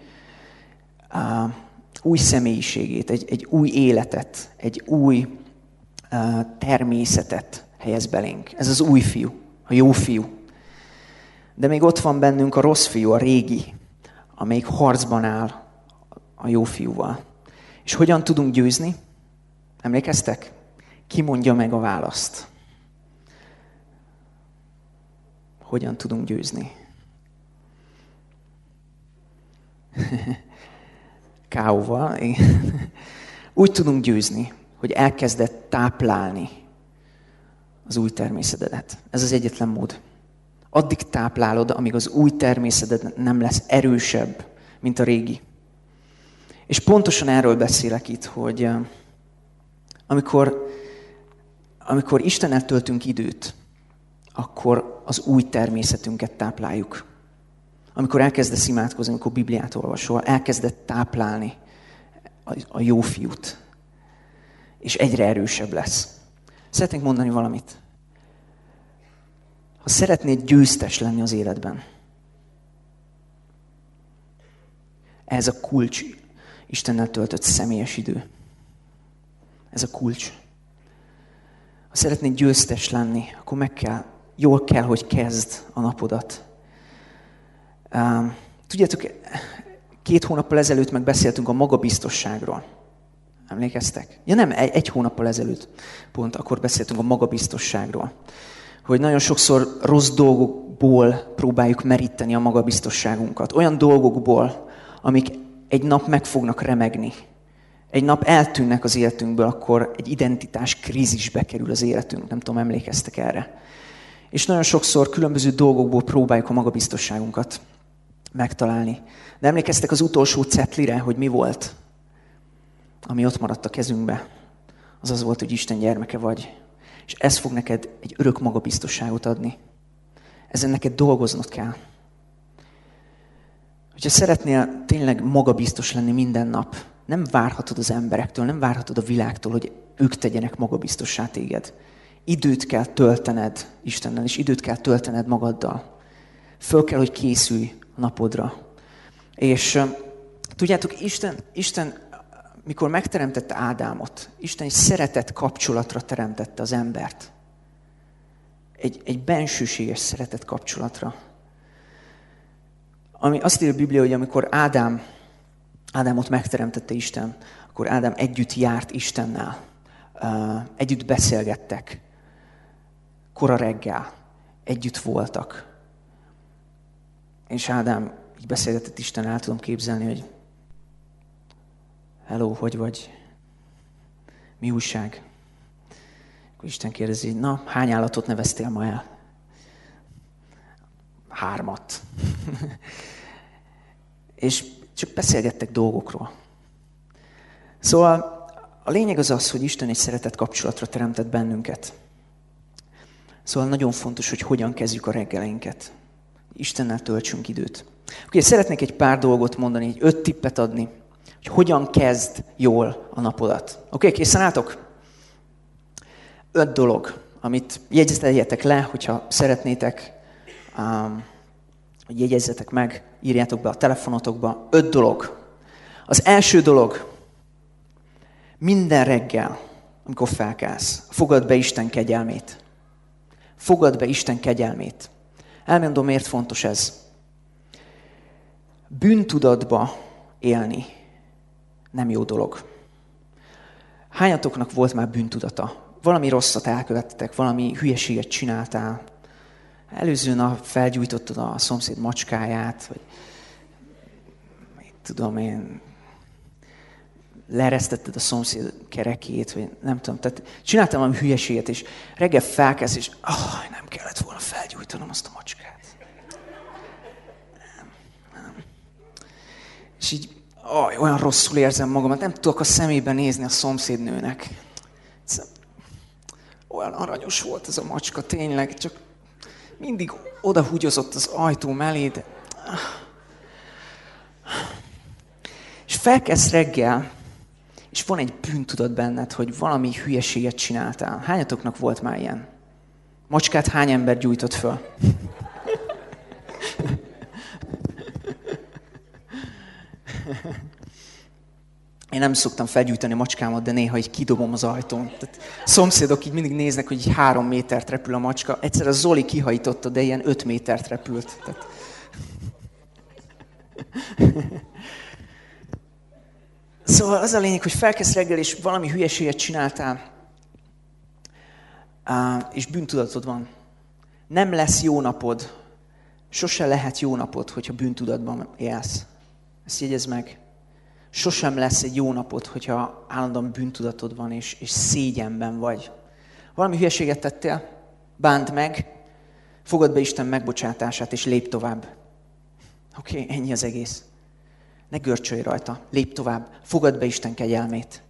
új személyiségét, egy új életet, egy új természetet helyez belénk. Ez az új fiú, a jó fiú. De még ott van bennünk a rossz fiú, a régi, amelyik harcban áll a jó fiúval. És hogyan tudunk győzni? Emlékeztek? Ki mondja meg a választ? Hogyan tudunk győzni? K.O.-val. Úgy tudunk győzni, hogy elkezded táplálni az új természetedet. Ez az egyetlen mód. Addig táplálod, amíg az új természeted nem lesz erősebb, mint a régi. És pontosan erről beszélek itt, hogy amikor Istennel töltünk időt, akkor az új természetünket tápláljuk. Amikor elkezdesz imádkozni, amikor Bibliát olvasol, elkezded táplálni a jó fiút. És egyre erősebb lesz. Szeretnék mondani valamit. Ha szeretnéd győztes lenni az életben, ez a kulcs, Istennel töltött személyes idő. Ez a kulcs. Ha szeretnéd győztes lenni, akkor jól kell, hogy kezd a napodat. Tudjátok, 2 hónappal ezelőtt megbeszéltünk a magabiztosságról. Emlékeztek? Ja nem, 1 hónappal ezelőtt pont akkor beszéltünk a magabiztosságról. Hogy nagyon sokszor rossz dolgokból próbáljuk meríteni a magabiztosságunkat. Olyan dolgokból, amik egy nap meg fognak remegni. Egy nap eltűnnek az életünkből, akkor egy identitás krízisbe kerül az életünk. Nem tudom, emlékeztek erre. És nagyon sokszor különböző dolgokból próbáljuk a magabiztosságunkat megtalálni. De emlékeztek az utolsó cetlire, hogy mi volt? Ami ott maradt a kezünkbe. Az volt, hogy Isten gyermeke vagy. És ez fog neked egy örök magabiztosságot adni. Ezen neked dolgoznod kell. Hogyha szeretnél tényleg magabiztos lenni minden nap, nem várhatod az emberektől, nem várhatod a világtól, hogy ők tegyenek magabiztossá téged. időt kell töltened Istennel, és időt kell töltened magaddal. Föl kell, hogy készülj a napodra. És tudjátok, Isten, mikor megteremtette Ádámot, Isten egy szeretett kapcsolatra teremtette az embert. Egy bensőséges szeretett kapcsolatra. Ami azt írja a Biblia, hogy amikor Ádámot megteremtette Isten, akkor Ádám együtt járt Istennel. Együtt beszélgettek. Kora reggel. Együtt voltak. És Ádám így beszélgetett Istennel, el tudom képzelni, hogy hello, hogy vagy? Mi újság? Akkor Isten kérdezi, na, hány állatot neveztél ma el? 3. És csak beszélgettek dolgokról. Szóval a lényeg az, hogy Isten egy szeretett kapcsolatra teremtett bennünket. Szóval nagyon fontos, hogy hogyan kezdjük a reggeleinket. Istennel töltsünk időt. Oké, szeretnék egy pár dolgot mondani, egy 5 tippet adni, hogy hogyan kezd jól a napodat. Oké, készen álltok? 5 dolog, amit jegyezteljetek le, hogyha szeretnétek, hogy jegyezzetek meg, írjátok be a telefonotokba. 5 dolog. Az első dolog, minden reggel, amikor felkelsz, fogadd be Isten kegyelmét. Fogadd be Isten kegyelmét. Elmondom, miért fontos ez. Bűntudatba élni nem jó dolog. Hányatoknak volt már bűntudata? Valami rosszat elkövettetek, valami hülyeséget csináltál. Előző nap felgyújtottad a szomszéd macskáját, vagy tudom én, leeresztetted a szomszéd kerekét, vagy nem tudom. Tehát csináltam valami hülyeséget, és reggel felkelsz, és nem kellett volna felgyújtanom azt a macskát. Nem. És így olyan rosszul érzem magamat, nem tudok a szemébe nézni a szomszédnőnek. Olyan aranyos volt ez a macska, tényleg, csak mindig odahúgyozott az ajtó mellé, de... És felkelsz reggel, és van egy bűntudat benned, hogy valami hülyeséget csináltál. Hányatoknak volt már ilyen? Macskát hány ember gyújtott föl? Én nem szoktam felgyújtani a macskámat, de néha így kidobom az ajtón. Tehát szomszédok így mindig néznek, hogy 3 métert repül a macska. Egyszer a Zoli kihajította, de ilyen 5 métert repült. Tehát... Szóval az a lényeg, hogy felkezd reggel, és valami hülyeséget csináltál, és bűntudatod van. Nem lesz jó napod, sose lehet jó napod, hogyha bűntudatban élsz. Ezt jegyezd meg. Sosem lesz egy jó napod, hogyha állandóan bűntudatod van, és szégyenben vagy. Valami hülyeséget tettél, bánt meg, fogad be Isten megbocsátását, és lépj tovább. Oké, ennyi az egész. Ne görcsölj rajta, lépj tovább, fogad be Isten kegyelmét.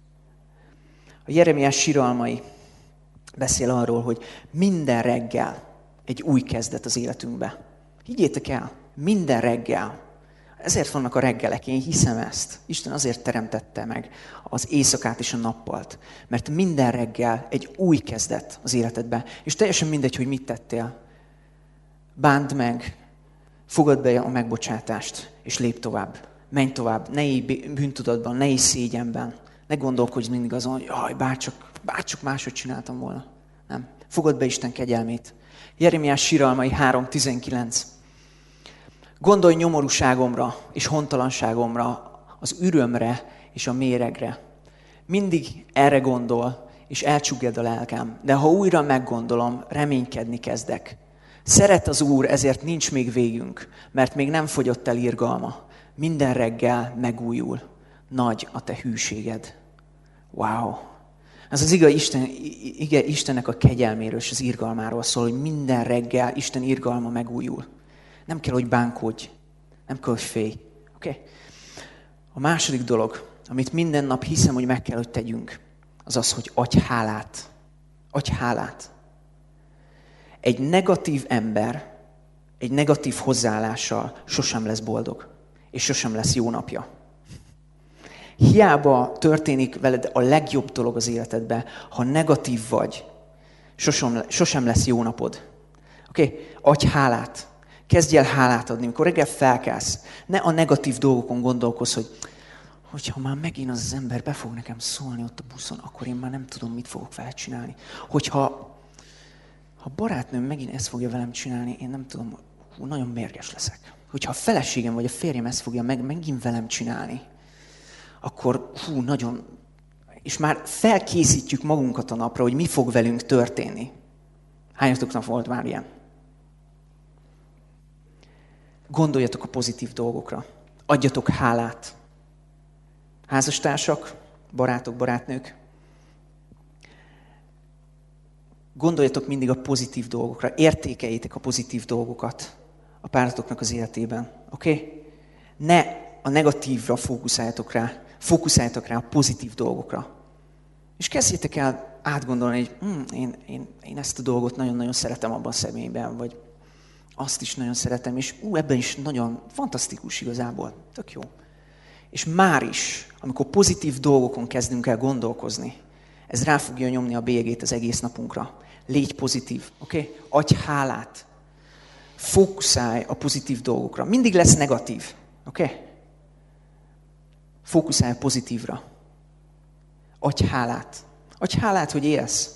A Jeremiás síralmai beszél arról, hogy minden reggel egy új kezdet az életünkbe. Higgyétek el, minden reggel. Ezért vannak a reggelek, én hiszem ezt. Isten azért teremtette meg az éjszakát és a nappalt. Mert minden reggel egy új kezdet az életedbe. És teljesen mindegy, hogy mit tettél. Bánd meg, fogad be a megbocsátást, és lépj tovább. Menj tovább, ne élj bűntudatban, ne élj szégyenben. Ne gondolkodj mindig azon, hogy jaj, bárcsak máshogy csináltam volna. Nem. Fogad be Isten kegyelmét. Jeremiás síralmai 3.19. Gondolj nyomorúságomra és hontalanságomra, az ürömre és a méregre. Mindig erre gondol, és elcsugged a lelkem. De ha újra meggondolom, reménykedni kezdek. Szeret az Úr, ezért nincs még végünk, mert még nem fogyott el irgalma. Minden reggel megújul. Nagy a te hűséged. Wow! Ez az Istennek a kegyelméről és az irgalmáról szól, hogy minden reggel Isten irgalma megújul. Nem kell, hogy bánkodj. Nem kell, hogy félj. Okay? A második dolog, amit minden nap hiszem, hogy meg kell, hogy tegyünk, az az, hogy adj hálát. Adj hálát. Egy negatív ember, egy negatív hozzáállással sosem lesz boldog. És sosem lesz jó napja. Hiába történik veled a legjobb dolog az életedben, ha negatív vagy, Sosem lesz jó napod. Oké? Adj hálát. Kezdj el hálát adni. Amikor reggel felkelsz, ne a negatív dolgokon gondolkozz, hogyha már megint az ember be fog nekem szólni ott a buszon, akkor én már nem tudom, mit fogok vele csinálni. Hogyha a barátnőm megint ezt fogja velem csinálni, én nem tudom, nagyon mérges leszek. Hogyha a feleségem vagy a férjem ezt fogja megint velem csinálni, akkor nagyon... És már felkészítjük magunkat a napra, hogy mi fog velünk történni. Hányatoknak volt már ilyen? Gondoljatok a pozitív dolgokra. Adjatok hálát. Házastársak, barátok, barátnők. Gondoljatok mindig a pozitív dolgokra. Értékeljétek a pozitív dolgokat a páratoknak az életében. Oké? Ne a negatívra fókuszáljatok rá. Fókuszáljatok rá a pozitív dolgokra. És kezdjétek el átgondolni, hogy én ezt a dolgot nagyon-nagyon szeretem abban a személyben, vagy azt is nagyon szeretem, és ebben is nagyon fantasztikus igazából. Tök jó. És már is, amikor pozitív dolgokon kezdünk el gondolkozni, ez rá fogja nyomni a bélyegét az egész napunkra. Légy pozitív, oké? Adj hálát. Fókuszálj a pozitív dolgokra. Mindig lesz negatív, oké? Fókuszálj a pozitívra. Adj hálát. Adj hálát, hogy élsz.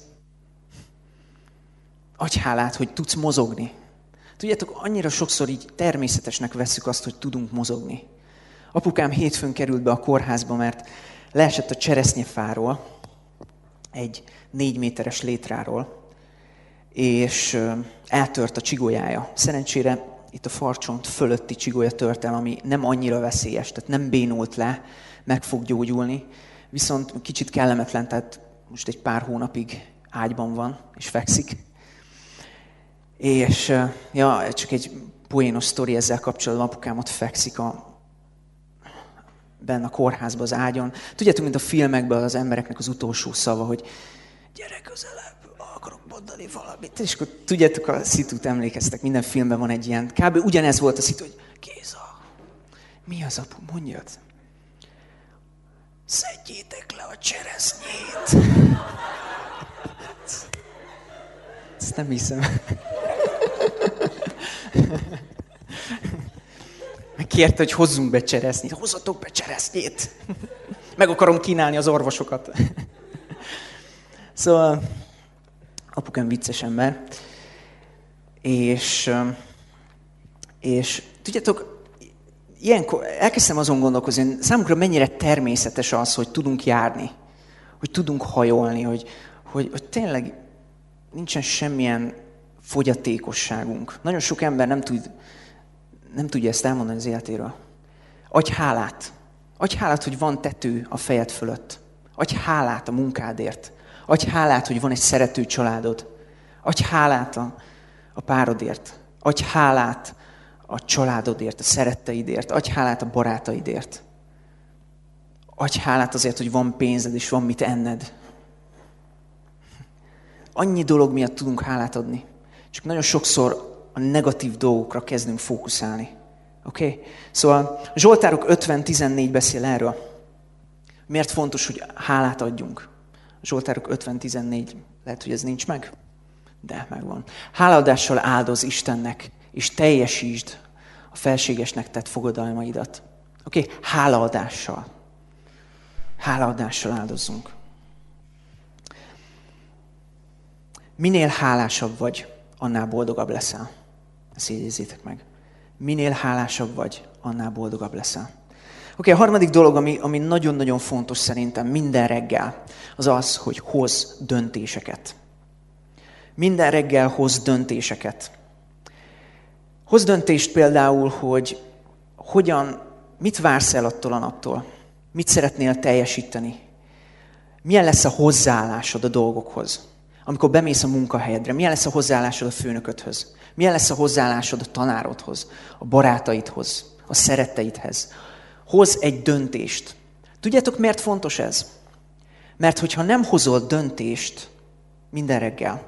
Adj hálát, hogy tudsz mozogni. Tudjátok, annyira sokszor így természetesnek vesszük azt, hogy tudunk mozogni. Apukám hétfőn került be a kórházba, mert leesett a cseresznyefáról, egy 4 méteres létráról, és eltört a csigójája. Szerencsére itt a farcsont fölötti csigolya tört el, ami nem annyira veszélyes, tehát nem bénult le, meg fog gyógyulni, viszont kicsit kellemetlen, tehát most egy pár hónapig ágyban van, és fekszik. És csak egy poénos sztori ezzel kapcsolatban, apukám ott fekszik benne a kórházban az ágyon. Tudjátok, mint a filmekben az embereknek az utolsó szava, hogy gyere közelebb, akarok mondani valamit. És akkor tudjátok, a szitút emlékeztek, minden filmben van egy ilyen. Kb. Ugyanez volt a szitu, hogy Géza, mi az apu, mondjad? Szedjétek le a cseresznyét. Ezt nem hiszem. Megkérte, hogy hozzunk be cseresznyét. Hozzatok be cseresznyét. Meg akarom kínálni az orvosokat. Szóval apukám vicces ember. És tudjátok, ilyenkor elkezdtem azon gondolkozni, hogy számunkra mennyire természetes az, hogy tudunk járni, hogy tudunk hajolni, hogy tényleg nincsen semmilyen fogyatékosságunk. Nagyon sok ember nem tudja ezt elmondani az életéről. Adj hálát. Adj hálát, hogy van tető a fejed fölött. Adj hálát a munkádért. Adj hálát, hogy van egy szerető családod. Adj hálát a párodért. Adj hálát a családodért, a szeretteidért. Adj hálát a barátaidért. Adj hálát azért, hogy van pénzed és van mit enned. Annyi dolog miatt tudunk hálát adni. Csak nagyon sokszor a negatív dolgokra kezdünk fókuszálni. Oké? Szóval Zsoltárok 50-14 beszél erről. Miért fontos, hogy hálát adjunk? Zsoltárok 50-14, lehet, hogy ez nincs meg? De megvan. Hálaadással áldoz Istennek, és teljesítsd a felségesnek tett fogadalmaidat. Oké? Hálaadással. Hálaadással áldozzunk. Minél hálásabb vagy, annál boldogabb leszel. Ezt jegyezzétek meg. Minél hálásabb vagy, annál boldogabb leszel. Oké, a harmadik dolog, ami nagyon-nagyon fontos szerintem minden reggel, az az, hogy hozz döntéseket. Minden reggel hozz döntéseket. Hozz döntést például, hogy mit vársz el attól a naptól? Mit szeretnél teljesíteni? Milyen lesz a hozzáállásod a dolgokhoz? Amikor bemész a munkahelyedre, milyen lesz a hozzáállásod a főnöködhöz? Milyen lesz a hozzáállásod a tanárodhoz, a barátaidhoz, a szeretteidhez? Hozz egy döntést. Tudjátok, miért fontos ez? Mert hogyha nem hozol döntést minden reggel,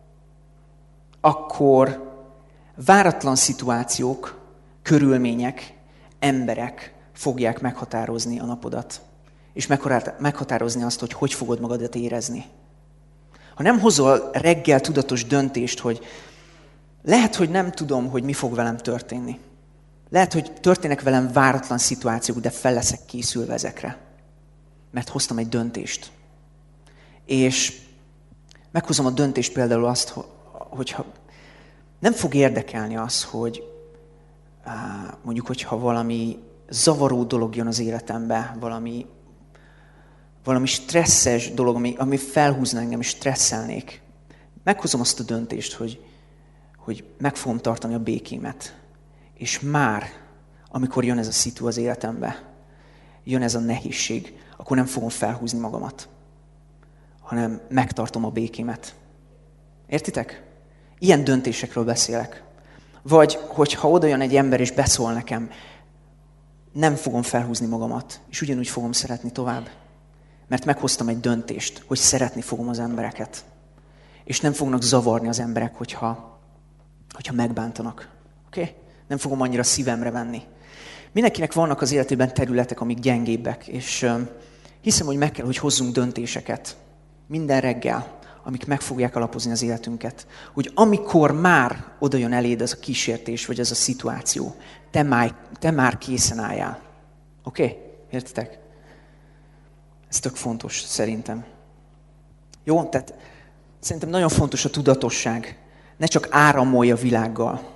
akkor váratlan szituációk, körülmények, emberek fogják meghatározni a napodat. És meghatározni azt, hogy fogod magadat érezni. Ha nem hozol reggel tudatos döntést, hogy lehet, hogy nem tudom, hogy mi fog velem történni. Lehet, hogy történnek velem váratlan szituációk, de fel leszek készülve ezekre. Mert hoztam egy döntést. És meghozom a döntést például azt, hogyha nem fog érdekelni az, hogy mondjuk, hogyha valami zavaró dolog jön az életembe, valami stresszes dolog, ami felhúzna engem, és stresszelnék. Meghozom azt a döntést, hogy meg fogom tartani a békémet. És már, amikor jön ez a szitu az életembe, jön ez a nehézség, akkor nem fogom felhúzni magamat, hanem megtartom a békémet. Értitek? Ilyen döntésekről beszélek. Vagy, hogyha oda jön egy ember és beszól nekem, nem fogom felhúzni magamat, és ugyanúgy fogom szeretni tovább. Mert meghoztam egy döntést, hogy szeretni fogom az embereket. És nem fognak zavarni az emberek, hogyha megbántanak. Oké? Nem fogom annyira szívemre venni. Mindenkinek vannak az életében területek, amik gyengébbek, és hiszem, hogy meg kell, hogy hozzunk döntéseket minden reggel, amik meg fogják alapozni az életünket. Hogy amikor már oda jön eléd az a kísértés, vagy az a szituáció, te már készen álljál. Oké? Értitek? Ez tök fontos, szerintem. Jó? Tehát szerintem nagyon fontos a tudatosság. Ne csak áramolj a világgal.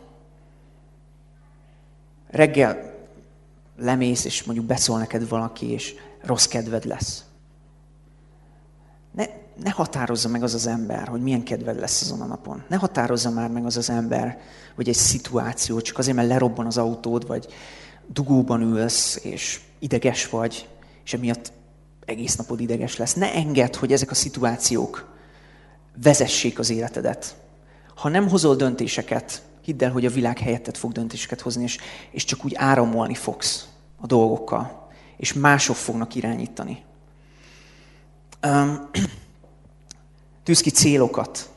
Reggel lemész, és mondjuk beszól neked valaki, és rossz kedved lesz. Ne határozza meg az ember, hogy milyen kedved lesz azon a napon. Ne határozza már meg az ember, hogy egy szituáció, csak azért, mert lerobban az autód, vagy dugóban ülsz, és ideges vagy, és emiatt egész napod ideges lesz. Ne engedd, hogy ezek a szituációk vezessék az életedet. Ha nem hozol döntéseket, hidd el, hogy a világ helyetted fog döntéseket hozni, és csak úgy áramolni fogsz a dolgokkal, és mások fognak irányítani. Tűz ki célokat.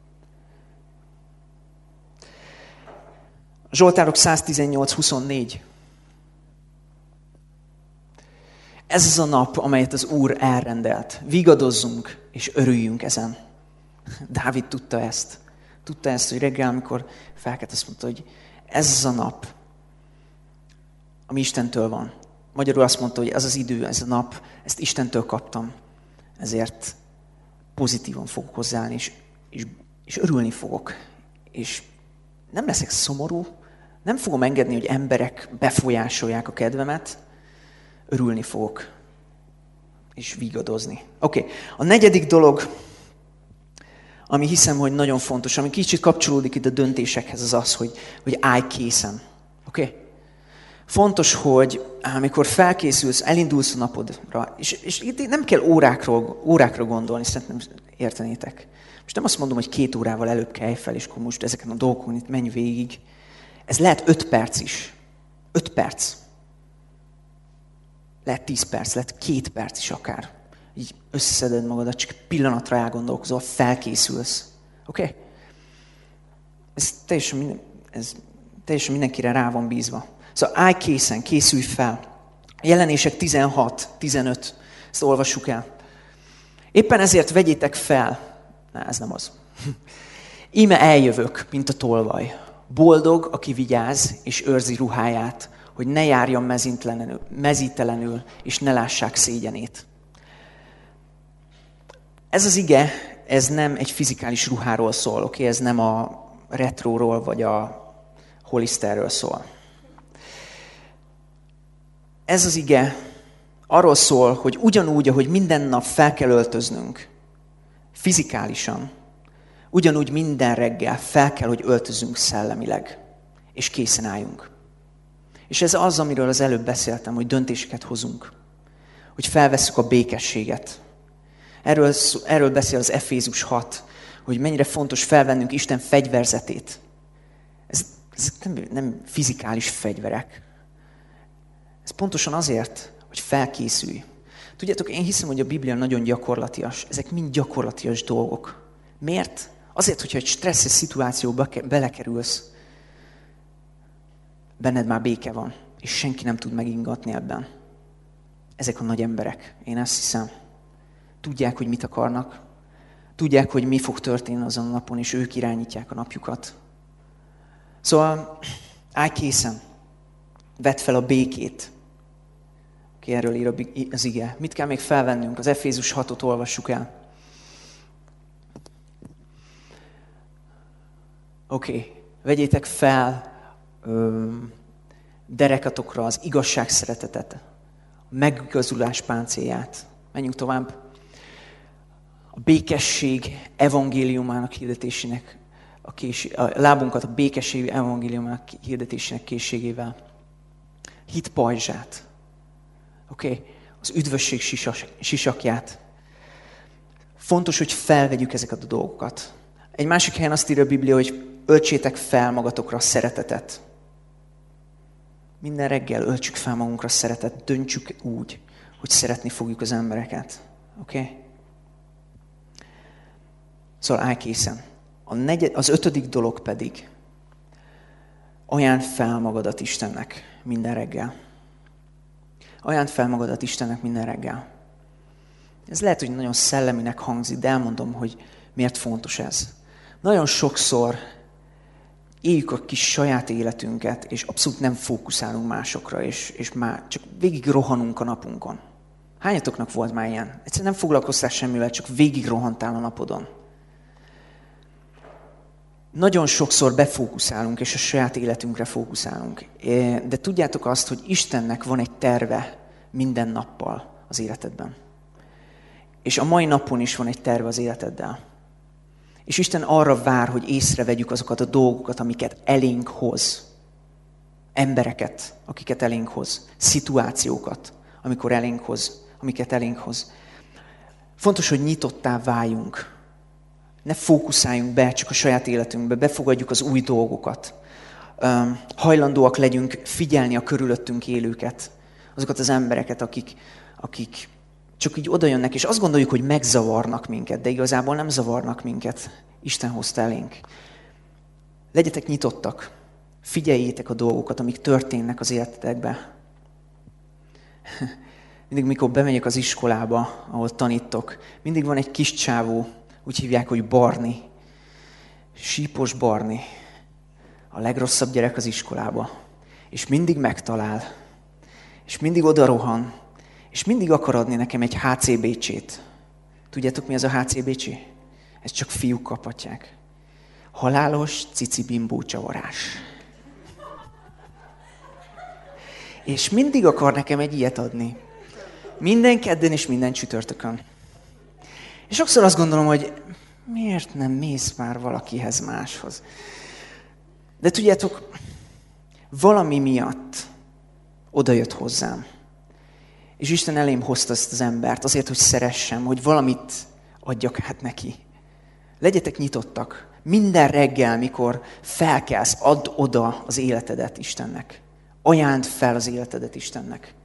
Zsoltárok 118:24. Ez az a nap, amelyet az Úr elrendelt. Vigadozzunk és örüljünk ezen. Dávid tudta ezt. Tudta ezt, hogy reggel, amikor felkelt, azt mondta, hogy ez az a nap, ami Istentől van. Magyarul azt mondta, hogy ez az idő, ez a nap, ezt Istentől kaptam. Ezért pozitívan fogok hozzáállni, és örülni fogok. És nem leszek szomorú, nem fogom engedni, hogy emberek befolyásolják a kedvemet, örülni fogok, és vigadozni. Oké. A negyedik dolog, ami hiszem, hogy nagyon fontos, ami kicsit kapcsolódik itt a döntésekhez, az az, hogy állj készen. Oké? Fontos, hogy amikor felkészülsz, elindulsz a napodra, és itt nem kell órákra gondolni, szerintem értenétek. Most nem azt mondom, hogy 2 órával előbb kelj fel, és akkor most ezeken a dolgokon itt menj végig. Ez lehet 5 perc is. 5 perc. Lehet 10 perc, lehet 2 perc is akár. Így összeszeded magadat, csak pillanatra elgondolkozol, felkészülsz. Oké? Ez teljesen mindenkire rá van bízva. Szóval állj készen, készülj fel. Jelenések 16-15, ezt olvassuk el. Éppen ezért vegyétek fel. Ez nem az. Íme eljövök, mint a tolvaj. Boldog, aki vigyáz és őrzi ruháját, hogy ne járjon mezítelenül, és ne lássák szégyenét. Ez az ige, ez nem egy fizikális ruháról szól, oké? Ez nem a retróról, vagy a Hollisterről szól. Ez az ige arról szól, hogy ugyanúgy, ahogy minden nap fel kell öltöznünk, fizikálisan, ugyanúgy minden reggel fel kell, hogy öltözünk szellemileg, és készen álljunk. És ez az, amiről az előbb beszéltem, hogy döntéseket hozunk, hogy felvesszük a békességet. Erről beszél az Efézus 6, hogy mennyire fontos felvennünk Isten fegyverzetét. Ezek nem fizikális fegyverek. Ez pontosan azért, hogy felkészülj. Tudjátok, én hiszem, hogy a Biblia nagyon gyakorlatias. Ezek mind gyakorlatias dolgok. Miért? Azért, hogyha egy stresszes szituációba belekerülsz, benned már béke van, és senki nem tud megingatni ebben. Ezek a nagy emberek. Én ezt hiszem. Tudják, hogy mit akarnak. Tudják, hogy mi fog történni azon a napon, és ők irányítják a napjukat. Szóval állj készen. Vedd fel a békét. Erről ír az ige. Mit kell még felvennünk? Az Efézus 6-ot olvassuk el. Oké. Vegyétek fel derekatokra az igazság szeretetet, a megigazulás páncélját. Menjünk tovább. A békesség evangéliumának hirdetésének, a lábunkat a békesség evangéliumának hirdetésének készségével. Hit pajzsát. Az üdvösség sisakját. Fontos, hogy felvegyük ezeket a dolgokat. Egy másik helyen azt írja a Biblia, hogy öltsétek fel magatokra a szeretetet. Minden reggel öltsük fel magunkra a szeretetet, döntsük úgy, hogy szeretni fogjuk az embereket. Szóval állj készen. Az 5. dolog pedig, ajánd fel magadat Istennek minden reggel. Ajánd fel magadat Istennek minden reggel. Ez lehet, hogy nagyon szelleminek hangzik, de elmondom, hogy miért fontos ez. Nagyon sokszor éljük a kis saját életünket, és abszolút nem fókuszálunk másokra, és már csak végig rohanunk a napunkon. Hányatoknak volt már ilyen? Egyszerűen nem foglalkoztál semmivel, csak végig rohantál a napodon. Nagyon sokszor befókuszálunk, és a saját életünkre fókuszálunk. De tudjátok azt, hogy Istennek van egy terve minden nappal az életedben. És a mai napon is van egy terve az életeddel. És Isten arra vár, hogy észrevegyük azokat a dolgokat, amiket elénk hoz. Embereket, akiket elénk hoz. Szituációkat, amiket elénk hoz. Fontos, hogy nyitottá váljunk. Ne fókuszáljunk be csak a saját életünkbe, befogadjuk az új dolgokat. Hajlandóak legyünk figyelni a körülöttünk élőket. Azokat az embereket, akik csak így odajönnek, és azt gondoljuk, hogy megzavarnak minket, de igazából nem zavarnak minket. Isten hozta elénk. Legyetek nyitottak. Figyeljétek a dolgokat, amik történnek az életetekbe. Mindig, mikor bemegyek az iskolába, ahol tanítok, mindig van egy kis csávó, úgy hívják, hogy Barni. Sípos Barni. A legrosszabb gyerek az iskolába. És mindig megtalál. És mindig oda rohan. És mindig akar adni nekem egy HCBC-t. Tudjátok, mi az a HCBC? Ezt csak fiúk kaphatják. Halálos cici bimbó csavarás. És mindig akar nekem egy ilyet adni. Minden kedden és minden csütörtökön. És sokszor azt gondolom, hogy miért nem mész már valakihez máshoz? De tudjátok, valami miatt odajött hozzám. És Isten elém hozta ezt az embert azért, hogy szeressem, hogy valamit adjak át neki. Legyetek nyitottak. Minden reggel, mikor felkelsz, add oda az életedet Istennek. Ajánd fel az életedet Istennek.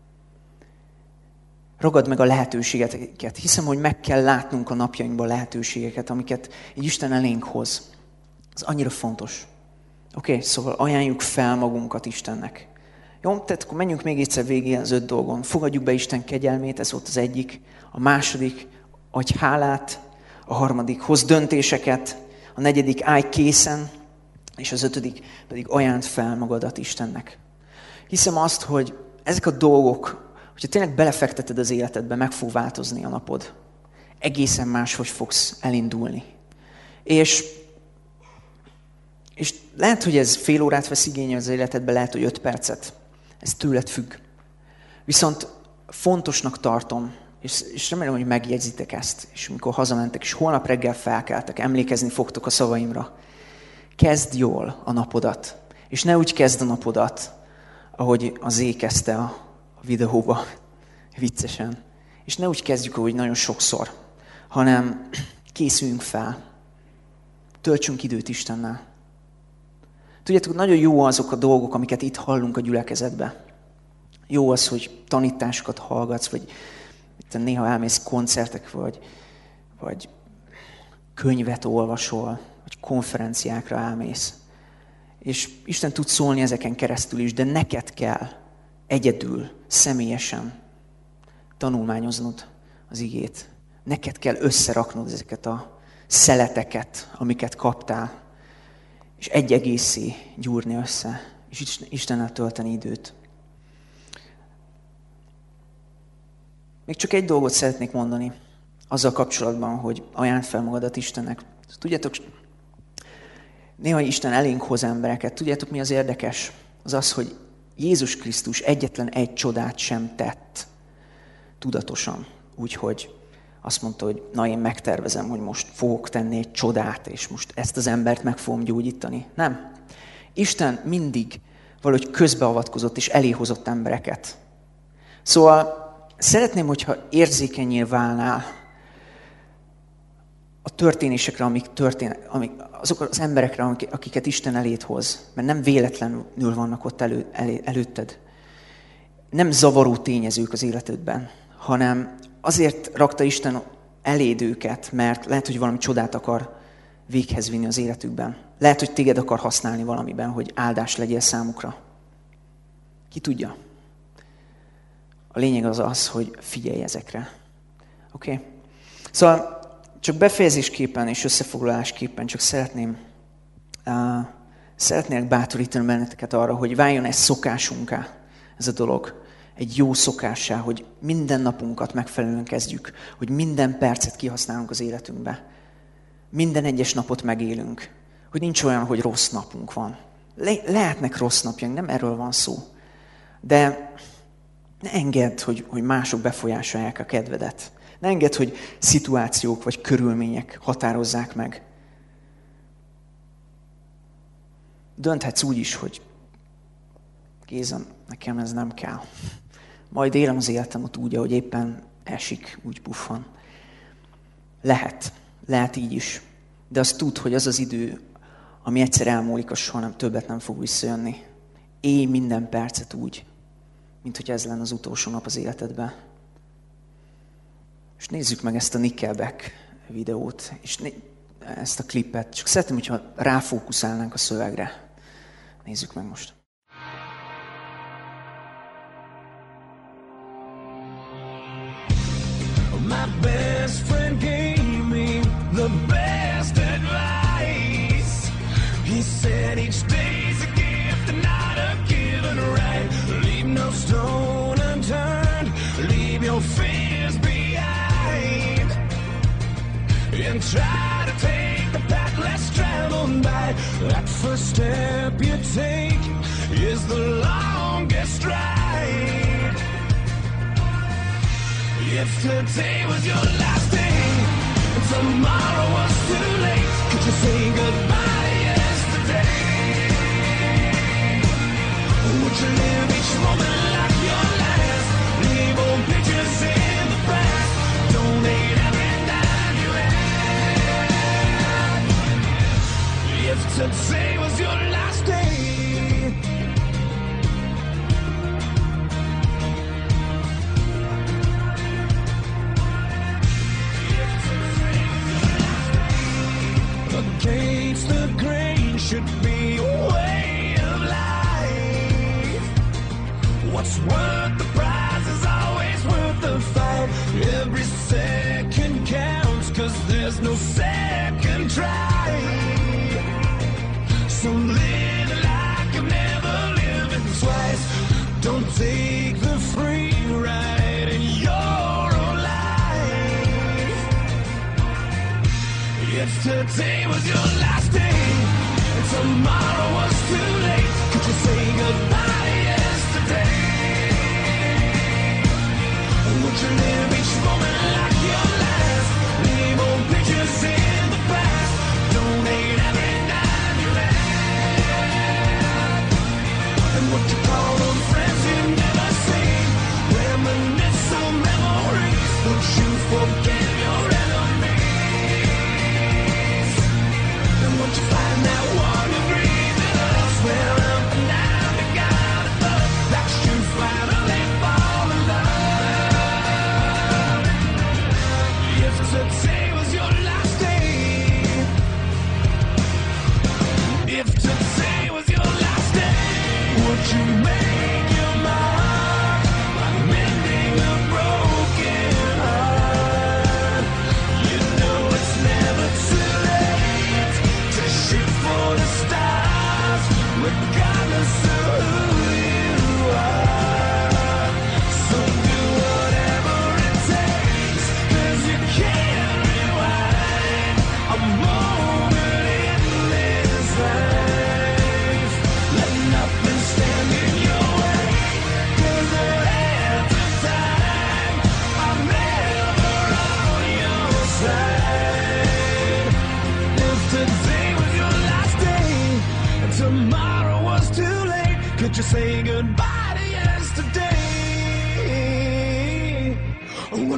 Ragad meg a lehetőségeket. Hiszem, hogy meg kell látnunk a napjainkban a lehetőségeket, amiket így Isten elénk hoz. Ez annyira fontos. Szóval ajánljuk fel magunkat Istennek. Jó, tehát akkor menjünk még egyszer végig az 5 dolgon. Fogadjuk be Isten kegyelmét, ez volt az egyik. A második, adj hálát. A harmadik, hozz döntéseket. A negyedik, állj készen. És az 5. pedig ajánd fel magadat Istennek. Hiszem azt, hogy ezek a dolgok, hogyha tényleg belefekteted az életedbe, meg fog változni a napod. Egészen máshogy fogsz elindulni. És lehet, hogy ez fél órát vesz igénybe az életedbe, lehet, hogy 5 percet. Ez tőled függ. Viszont fontosnak tartom, és remélem, hogy megjegyzitek ezt, és amikor hazamentek, és holnap reggel felkeltek, emlékezni fogtok a szavaimra. Kezd jól a napodat. És ne úgy kezd a napodat, ahogy az Zé kezdte a videóba, viccesen. És ne úgy kezdjük, ahogy nagyon sokszor, hanem készüljünk fel. Töltsünk időt Istennel. Tudjátok, nagyon jó azok a dolgok, amiket itt hallunk a gyülekezetbe. Jó az, hogy tanításokat hallgatsz, vagy néha elmész koncertek, vagy könyvet olvasol, vagy konferenciákra elmész. És Isten tud szólni ezeken keresztül is, de neked kell egyedül, személyesen tanulmányoznod az igét. neked kell összeraknod ezeket a szeleteket, amiket kaptál, és egy egészé gyúrni össze, és Istennel tölteni időt. Még csak egy dolgot szeretnék mondani azzal kapcsolatban, hogy ajánd fel magadat Istennek. Tudjátok, néha Isten elénk hoz embereket. Tudjátok, mi az érdekes? Az az, hogy Jézus Krisztus egyetlen egy csodát sem tett tudatosan. Úgyhogy azt mondta, hogy na, én megtervezem, hogy most fogok tenni egy csodát, és most ezt az embert meg fogom gyógyítani. Nem. Isten mindig valahogy közbeavatkozott, és eléhozott embereket. Szóval szeretném, hogyha érzékenyé válnál a történésekre, azok az emberekre, akiket Isten eléd hoz. Mert nem véletlenül vannak ott előtted. Nem zavaró tényezők az életedben, hanem azért rakta Isten eléd őket, mert lehet, hogy valami csodát akar véghez vinni az életükben. Lehet, hogy téged akar használni valamiben, hogy áldás legyél számukra. Ki tudja? A lényeg az, hogy figyelj ezekre. Oké? Szóval csak befejezésképpen és összefoglalásképpen csak szeretnék bátorítani benneteket arra, hogy váljon ez szokásunká, ez a dolog. Egy jó szokássá, hogy minden napunkat megfelelően kezdjük, hogy minden percet kihasználunk az életünkbe. Minden egyes napot megélünk. Hogy nincs olyan, hogy rossz napunk van. Lehetnek rossz napjaink, nem erről van szó. De ne engedd, hogy mások befolyásolják a kedvedet. Ne engedd, hogy szituációk vagy körülmények határozzák meg. Dönthetsz úgy is, hogy Géza, nekem ez nem kell. Majd élem az életemet úgy, ahogy éppen esik, úgy puffan. Lehet így is. De azt tudd, hogy az az idő, ami egyszer elmúlik, az soha többet nem fog visszajönni. Élj minden percet úgy, mint hogy ez lenne az utolsó nap az életedben. És nézzük meg ezt a Nickelback videót, és ezt a klipet. Csak szeretném, hogyha ráfókuszálnánk a szövegre. Nézzük meg most. My best friend gave me the best advice. He said each day's a gift and not a given right. Leave no stone unturned, leave your fears behind, and try to take the path less traveled by. That first step you take is the longest ride. If today was your last day and tomorrow was too late, could you say goodbye to yesterday? Would you live each moment like your last? Leave old pictures in the past. Donate every dime you had. If today was your last day, against the grain should be a way of life. What's worth the prize is always worth the fight. Every second counts, 'cause there's no second try. So live like you've never lived it twice. Don't take the free ride in your own life. If today was your last day and tomorrow was too late, could you say goodbye to yesterday? Would you live each moment like your last? Leave old pictures in the past. Donate every dime you had. And what you call those friends you never see, reminisce some memories. Would you forgive your enemies? And once you find that one you breathe, and elsewhere up and down the guy.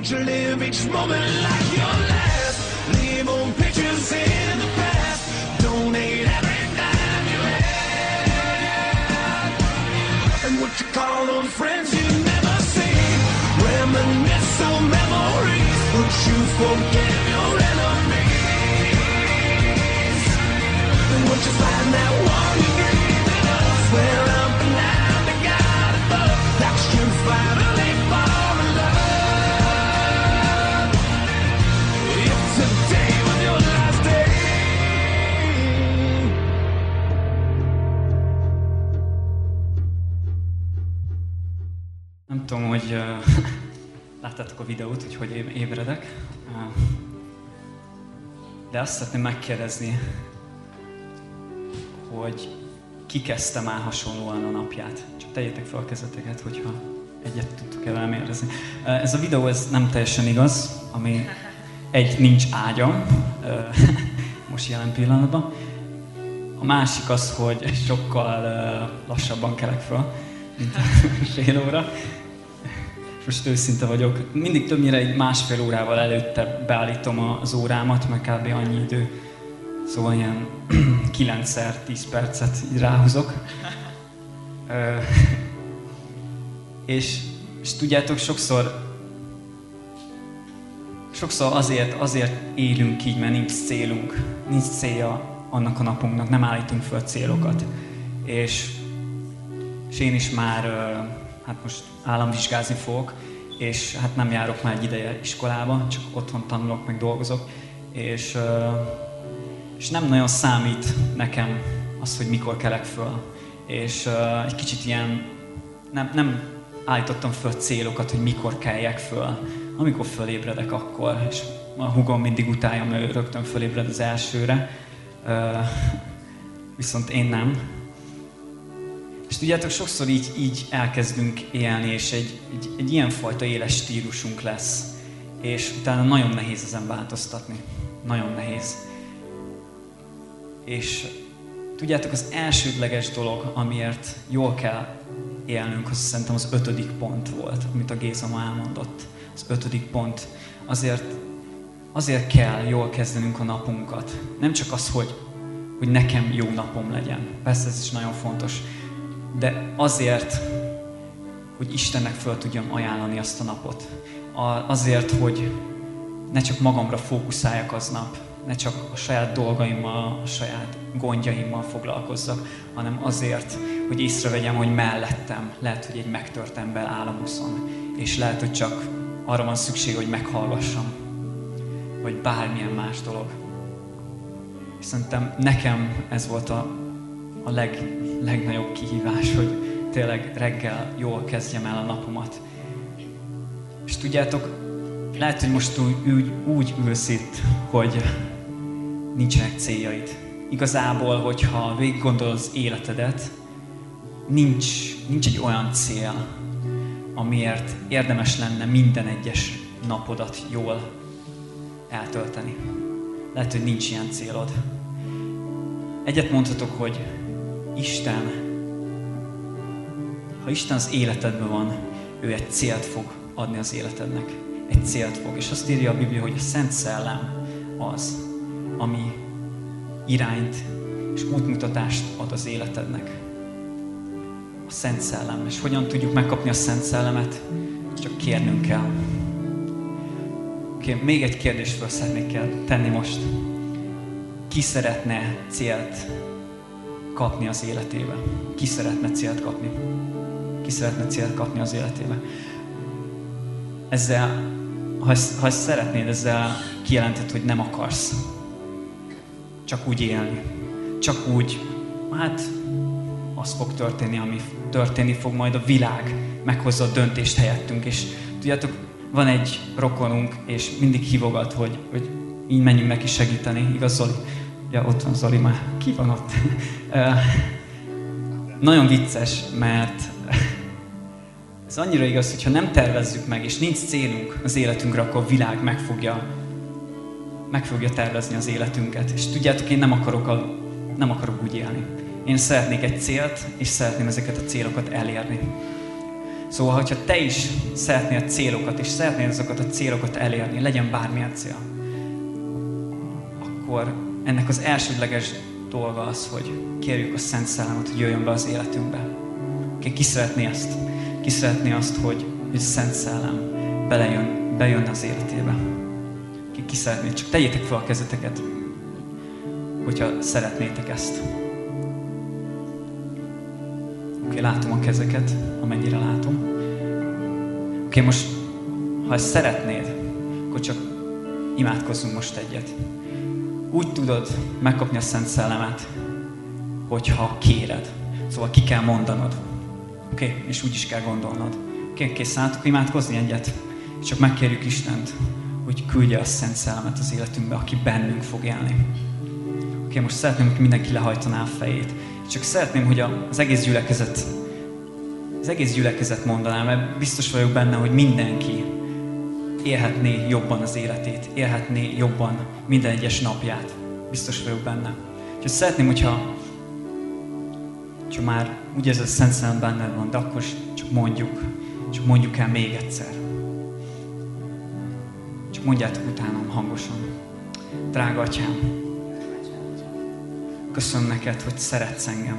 Won't you live each moment like your last? Leave old pictures in the past. Donate every dime you had. And what you call those friends you never see? Reminisce on memories. Would you forgive your enemies? And would you find that one you dreamed of? Swear up and down to God above that you finally fall in love. If today was your last day. Nem tudom, hogy láttátok a videót, hogy ébredek. De azt szeretném megkérdezni, hogy ki kezdte már hasonlóan a napját. Csak tegyétek fel a kezeteket, hogyha egyet tudtuk velem érezni. Ez a videó ez nem teljesen igaz, ami nincs ágyam most jelen pillanatban. A másik az, hogy sokkal lassabban kelek fel, mint fél óra. Most őszinte vagyok. Mindig többnyire egy másfél órával előtte beállítom az órámat, meg kb. Annyi idő. Szóval ilyen 9-szer 10 percet így ráhúzok. És tudjátok, sokszor azért élünk így, mert nincs célunk. Nincs célja annak a napunknak, nem állítunk föl célokat. És én is már, hát most államvizsgázni fogok, és hát nem járok már egy ideje iskolába, csak otthon tanulok, meg dolgozok, és nem nagyon számít nekem az, hogy mikor kelek föl. És egy kicsit ilyen, nem állítottam föl célokat, hogy mikor keljek föl. Amikor fölébredek, akkor, és a húgom mindig utálja, mert ő rögtön fölébred az elsőre, viszont én nem. És tudjátok, sokszor így elkezdünk élni, és egy ilyenfajta éles stílusunk lesz. És utána nagyon nehéz ezen változtatni. Nagyon nehéz. És tudjátok, az elsődleges dolog, amiért jól kell élnünk, az szerintem az 5. pont volt, amit a Géza ma elmondott. Az 5. pont. Azért kell jól kezdenünk a napunkat. Nem csak az, hogy nekem jó napom legyen. Persze ez is nagyon fontos. De azért, hogy Istennek föl tudjam ajánlani azt a napot. Azért, hogy ne csak magamra fókuszáljak aznap, ne csak a saját dolgaimmal, a saját gondjaimmal foglalkozzak, hanem azért, hogy észrevegyem, hogy mellettem lehet, hogy egy megtört ember áll a buszon, és lehet, hogy csak arra van szükség, hogy meghallgassam, vagy bármilyen más dolog. És szerintem nekem ez volt a legnagyobb kihívás, hogy tényleg reggel jól kezdjem el a napomat. És tudjátok, lehet, hogy most úgy ülsz itt, hogy nincsenek céljaid. Igazából, hogyha végig gondolod az életedet, nincs egy olyan cél, amiért érdemes lenne minden egyes napodat jól eltölteni. Lehet, hogy nincs ilyen célod. Egyet mondhatok, hogy ha Isten az életedben van, ő egy célt fog adni az életednek. Egy célt fog. És azt írja a Biblia, hogy a Szent Szellem az, ami irányt és útmutatást ad az életednek. A Szent Szellem. És hogyan tudjuk megkapni a Szent Szellemet? Csak kérnünk kell. Oké, még egy kérdést fel szeretnék tenni most. Ki szeretne célt kapni az életébe? Ki szeretne célt kapni? Ki szeretne célt kapni az életébe? Ezzel, ha ezt szeretnéd, ezzel kijelented, hogy nem akarsz csak úgy élni. Csak úgy, hát az fog történni, ami történni fog, majd a világ meghozza a döntést helyettünk. És tudjátok, van egy rokonunk, és mindig hívogat, hogy így menjünk neki segíteni. Igaz, Zoli? Ja, ott van Zoli már. Ki van ott? Nagyon vicces, mert ez annyira igaz, hogyha nem tervezzük meg, és nincs célunk az életünkre, akkor a világ meg fogja tervezni az életünket. És tudjátok, én nem akarok úgy élni. Én szeretnék egy célt, és szeretném ezeket a célokat elérni. Szóval, hogyha te is szeretnél célokat, és szeretnél azokat a célokat elérni, legyen bármilyen cél, akkor ennek az elsődleges dolga az, hogy kérjük a Szent Szellemet, hogy jöjjön be az életünkbe. Ki szeretné ezt? Ki szeretné azt, hogy a Szent Szellem bejön az életébe? Ki szeretné? Csak tegyétek fel a kezeteket, hogyha szeretnétek ezt. Oké, látom a kezeket, amennyire látom. Oké, most, ha ezt szeretnéd, akkor csak imádkozzunk most egyet. Úgy tudod megkapni a Szent Szellemet, hogyha kéred. Szóval ki kell mondanod. Oké? És úgy is kell gondolnod. Oké, kész álltok imádkozni egyet? És csak megkérjük Istent, hogy küldje a Szent Szellemet az életünkbe, aki bennünk fog élni. Oké, most szeretném, hogy mindenki lehajtaná a fejét. Csak szeretném, hogy az egész gyülekezet mondaná, mert biztos vagyok benne, hogy mindenki élhetné jobban az életét, élhetné jobban minden egyes napját. Biztos vagyok benne. Úgyhogy szeretném, hogyha már úgy ez a Szent Szellem benned van, de akkor csak mondjuk el még egyszer. Csak mondjátok utánam hangosan. Drága Atyám, köszönöm neked, hogy szeretsz engem.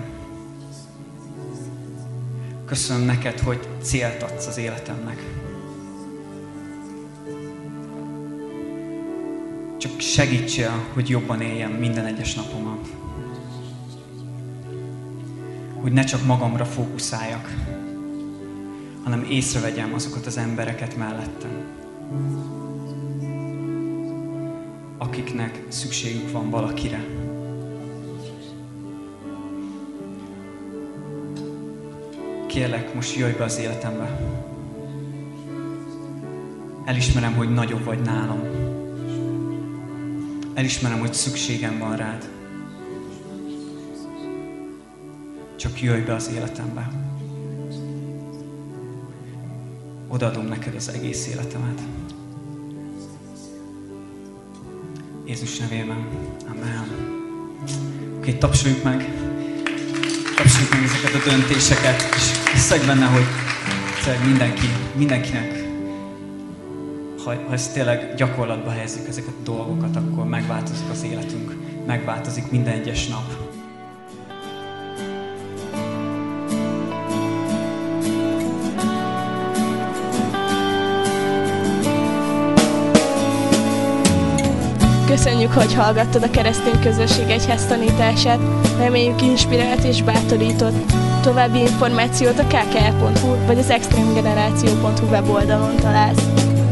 Köszönöm neked, hogy célt adsz az életemnek. Csak segítsél, hogy jobban éljem minden egyes napomat. Hogy ne csak magamra fókuszáljak, hanem észrevegyem azokat az embereket mellettem, akiknek szükségük van valakire. Kérlek, most jöjj be az életembe. Elismerem, hogy nagyobb vagy nálam. Elismerem, hogy szükségem van rád. Csak jöjj be az életembe. Odaadom neked az egész életemet. Jézus nevében. Amen. Oké, tapsoljuk meg ezeket a döntéseket, és hiszek benne, hogy mindenkinek, ha ezt tényleg gyakorlatba helyezzük ezeket a dolgokat, akkor megváltozik az életünk, megváltozik minden egyes nap. Köszönjük, hogy hallgattad a Keresztény Közösség Egyház tanítását. Reméljük inspirált és bátorított. További információt a kkr.hu vagy az extremegeneráció.hu weboldalon találsz.